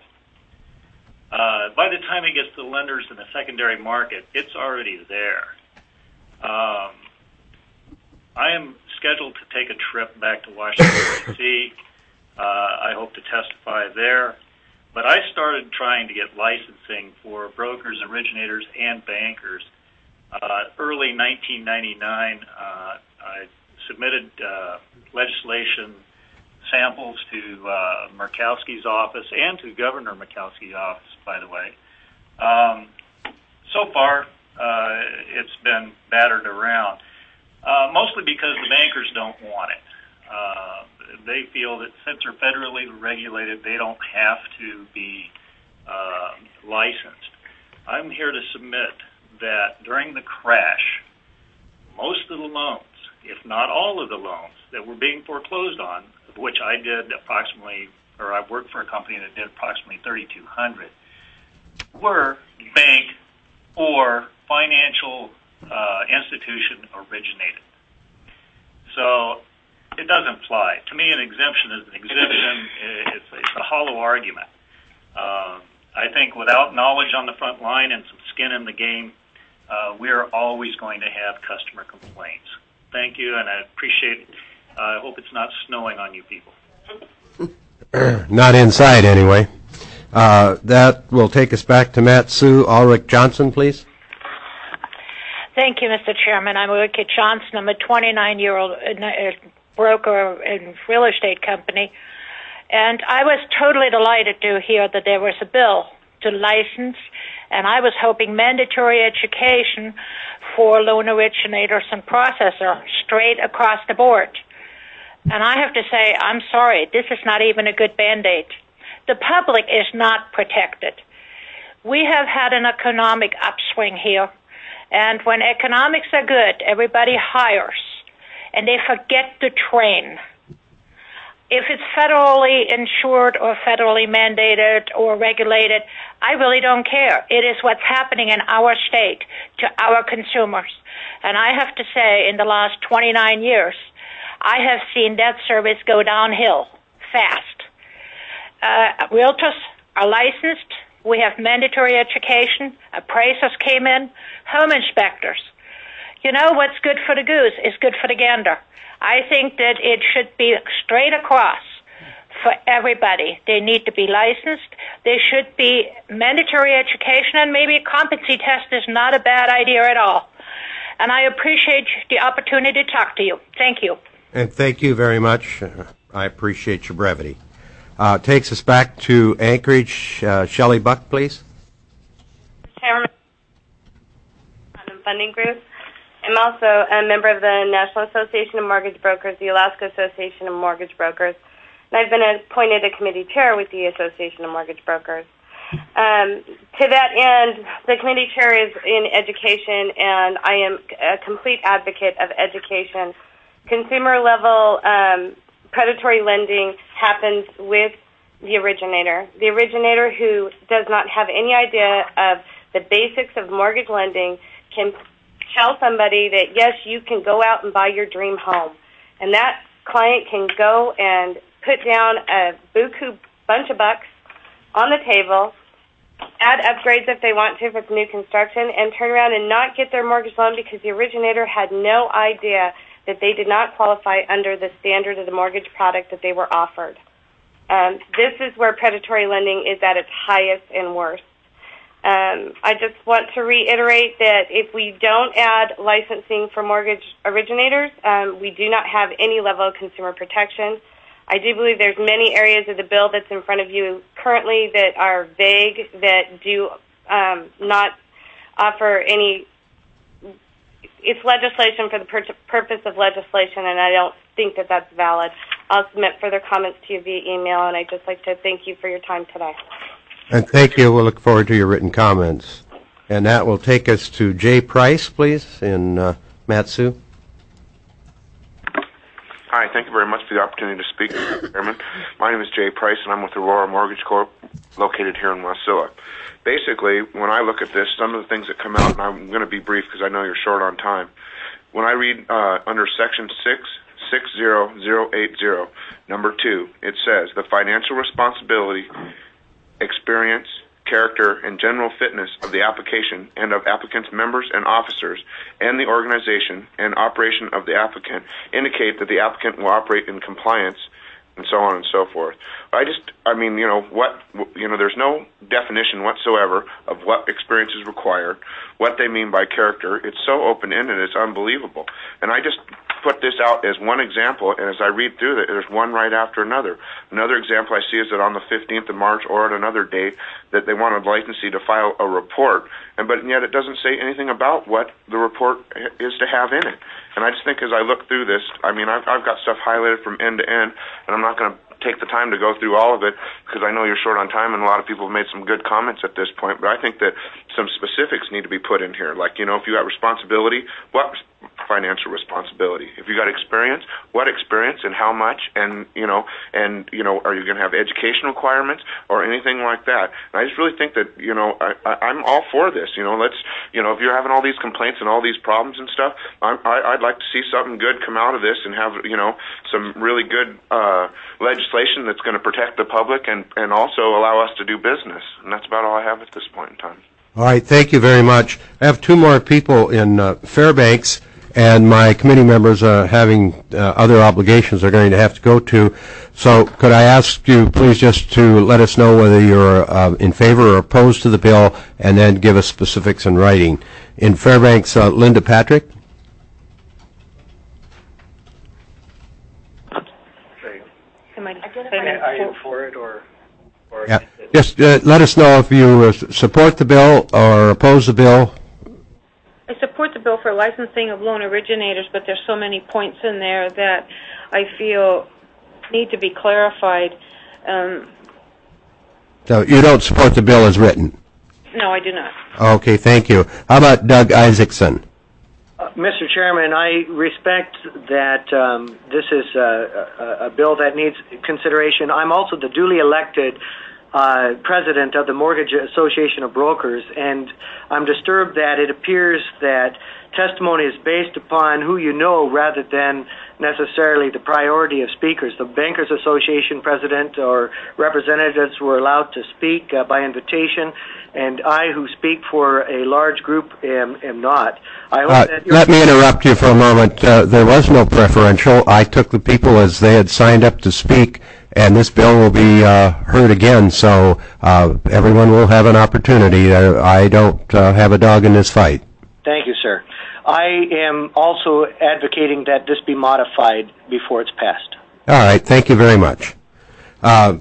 Uh, by the time it gets to the lenders in the secondary market, it's already there. Um, I am scheduled to take a trip back to Washington, D C Uh, I hope to testify there. But I started trying to get licensing for brokers, originators, and bankers. Uh, early nineteen ninety-nine, uh, I submitted uh, legislation samples to uh, Murkowski's office and to Governor Murkowski's office, by the way. Um, so far, uh, it's been battered around, uh, mostly because the bankers don't want it. Uh, they feel that since they're federally regulated, they don't have to be uh, licensed. I'm here to submit that during the crash, most of the loans, if not all of the loans that were being foreclosed on, of which I did approximately, or I worked for a company that did approximately thirty-two hundred, were bank or financial uh, institution originated. So it doesn't fly. To me, an exemption is an exemption. It's, it's a hollow argument. Uh, I think without knowledge on the front line and some skin in the game, uh, we're always going to have customer complaints. Thank you, and I appreciate it. Uh, I hope it's not snowing on you people. Not inside, anyway. Uh, that will take us back to Matt Sue. Ulrich Johnson, please. Thank you, Mister Chairman. I'm Ulrich Johnson. I'm a twenty-nine-year-old uh, broker and real estate company. And I was totally delighted to hear that there was a bill to license, and I was hoping mandatory education for loan originators and processors straight across the board. And I have to say, I'm sorry, this is not even a good Band-Aid. The public is not protected. We have had an economic upswing here, And when economics are good, everybody hires, and they forget to train. If it's federally insured or federally mandated or regulated, I really don't care. It is what's happening in our state to our consumers. And I have to say, in the last twenty-nine years, I have seen that service go downhill fast. Uh, realtors are licensed. We have mandatory education. Appraisers came in. Home inspectors. You know, what's good for the goose is good for the gander. I think that it should be straight across for everybody. They need to be licensed. There should be mandatory education, and maybe a competency test is not a bad idea at all. And I appreciate the opportunity to talk to you. Thank you. And thank you very much. Uh, I appreciate your brevity. Uh, takes us back to Anchorage. Uh, Shelley Buck, please. Chairman Funding Group. I'm also a member of the National Association of Mortgage Brokers, the Alaska Association of Mortgage Brokers, and I've been appointed a committee chair with the Association of Mortgage Brokers. Um, to that end, the committee chair is in education, and I am a complete advocate of education. Consumer level um, predatory lending happens with the originator. The originator who does not have any idea of the basics of mortgage lending can tell somebody that, yes, you can go out and buy your dream home. And that client can go and put down a buku bunch of bucks on the table, add upgrades if they want to if it's new construction, and turn around and not get their mortgage loan because the originator had no idea that they did not qualify under the standard of the mortgage product that they were offered. Um, this is where predatory lending is at its highest and worst. Um, I just want to reiterate that if we don't add licensing for mortgage originators, um, we do not have any level of consumer protection. I do believe there's many areas of the bill that's in front of you currently that are vague, that do um, not offer any. It's legislation for the pur- purpose of legislation, and I don't think that that's valid. I'll submit further comments to you via email, and I'd just like to thank you for your time today. And thank you. We'll look forward to your written comments. And that will take us to Jay Price, please, in uh, Matsu. Hi, thank you very much for the opportunity to speak, Mister Chairman. My name is Jay Price, and I'm with Aurora Mortgage Corp, located here in Wasilla. Basically, when I look at this, some of the things that come out, and I'm going to be brief because I know you're short on time. When I read uh, under Section six, six zero zero eight zero, number two, it says, the financial responsibility, experience, character, and general fitness of the application and of applicant's members and officers and the organization and operation of the applicant indicate that the applicant will operate in compliance, and so on and so forth. I just, I mean, you know, what, you know, there's no definition whatsoever of what experience is required, what they mean by character. It's so open-ended, it's unbelievable. And I just put this out as one example, and as I read through it, there's one right after another. Another example I see is that on the fifteenth of March or at another date that they want a licensee to file a report, and but yet it doesn't say anything about what the report is to have in it. And I just think as I look through this, I mean, I've, I've got stuff highlighted from end to end, and I'm not going to take the time to go through all of it because I know you're short on time and a lot of people have made some good comments at this point, but I think that some specifics need to be put in here. Like, you know, if you got responsibility, what financial responsibility? If you got experience, what experience and how much? And, you know, and, you know, are you going to have education requirements or anything like that? And I just really think that, you know, I, I, I'm all for this. You know, let's, you know, if you're having all these complaints and all these problems and stuff, I'm, I, I'd like to see something good come out of this and have, you know, some really good uh, legislation that's going to protect the public and, and also allow us to do business. And that's about all I have at this point in time. All right, thank you very much. I have two more people in uh, Fairbanks, and my committee members are having uh, other obligations they're going to have to go to. So could I ask you please just to let us know whether you're uh, in favor or opposed to the bill, and then give us specifics in writing. In Fairbanks, uh, Linda Patrick. Are you for it or? or Yeah. Just uh, let us know if you uh, support the bill or oppose the bill. I support the bill for licensing of loan originators, but there's so many points in there that I feel need to be clarified. Um, So you don't support the bill as written? No, I do not. Okay, thank you. How about Doug Isaacson? Uh, Mister Chairman, I respect that um, this is a, a, a bill that needs consideration. I'm also the duly elected uh, president of the Mortgage Association of Brokers, and I'm disturbed that it appears that testimony is based upon who you know rather than necessarily the priority of speakers. The Bankers Association president or representatives were allowed to speak uh, by invitation, and I, who speak for a large group, am, am not. I hope Uh, that you're- let me interrupt you for a moment. Uh, there was no preferential. I took the people as they had signed up to speak, and this bill will be uh, heard again, so uh, everyone will have an opportunity. Uh, I don't uh, have a dog in this fight. Thank you, sir. I am also advocating that this be modified before it's passed. All right, thank you very much. Uh,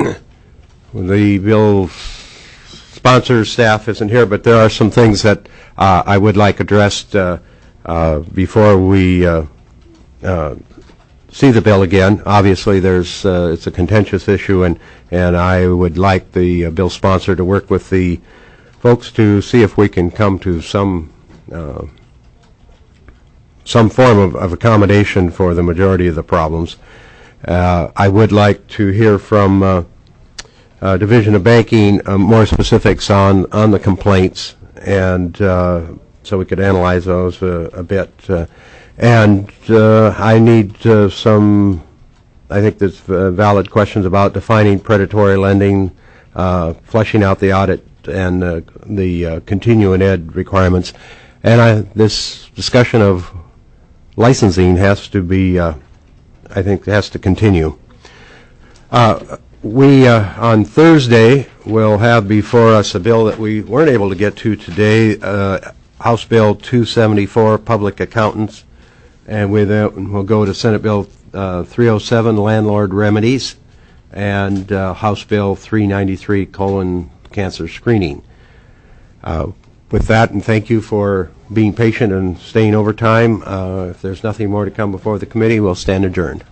the bill sponsor staff isn't here, but there are some things that uh, I would like addressed uh, uh, before we uh, uh, see the bill again. Obviously, there's uh, it's a contentious issue, and, and I would like the uh, bill sponsor to work with the folks to see if we can come to some uh, some form of, of accommodation for the majority of the problems. Uh, I would like to hear from uh, uh, Division of Banking uh, more specifics on, on the complaints, and uh, so we could analyze those uh, a bit. Uh, and uh, I need uh, some, I think there's uh, valid questions about defining predatory lending, uh, fleshing out the audit and uh, the uh, continuing ed requirements. And I, this discussion of licensing has to be, uh, I think, has to continue. Uh, we, uh, on Thursday, will have before us a bill that we weren't able to get to today, uh, House Bill two seventy-four, Public Accountants, and we then we'll go to Senate Bill uh, three oh seven, Landlord Remedies, and uh, House Bill three ninety-three, Colon Cancer Screening. Uh, With that, and thank you for being patient and staying over time. Uh, if there's nothing more to come before the committee, we'll stand adjourned.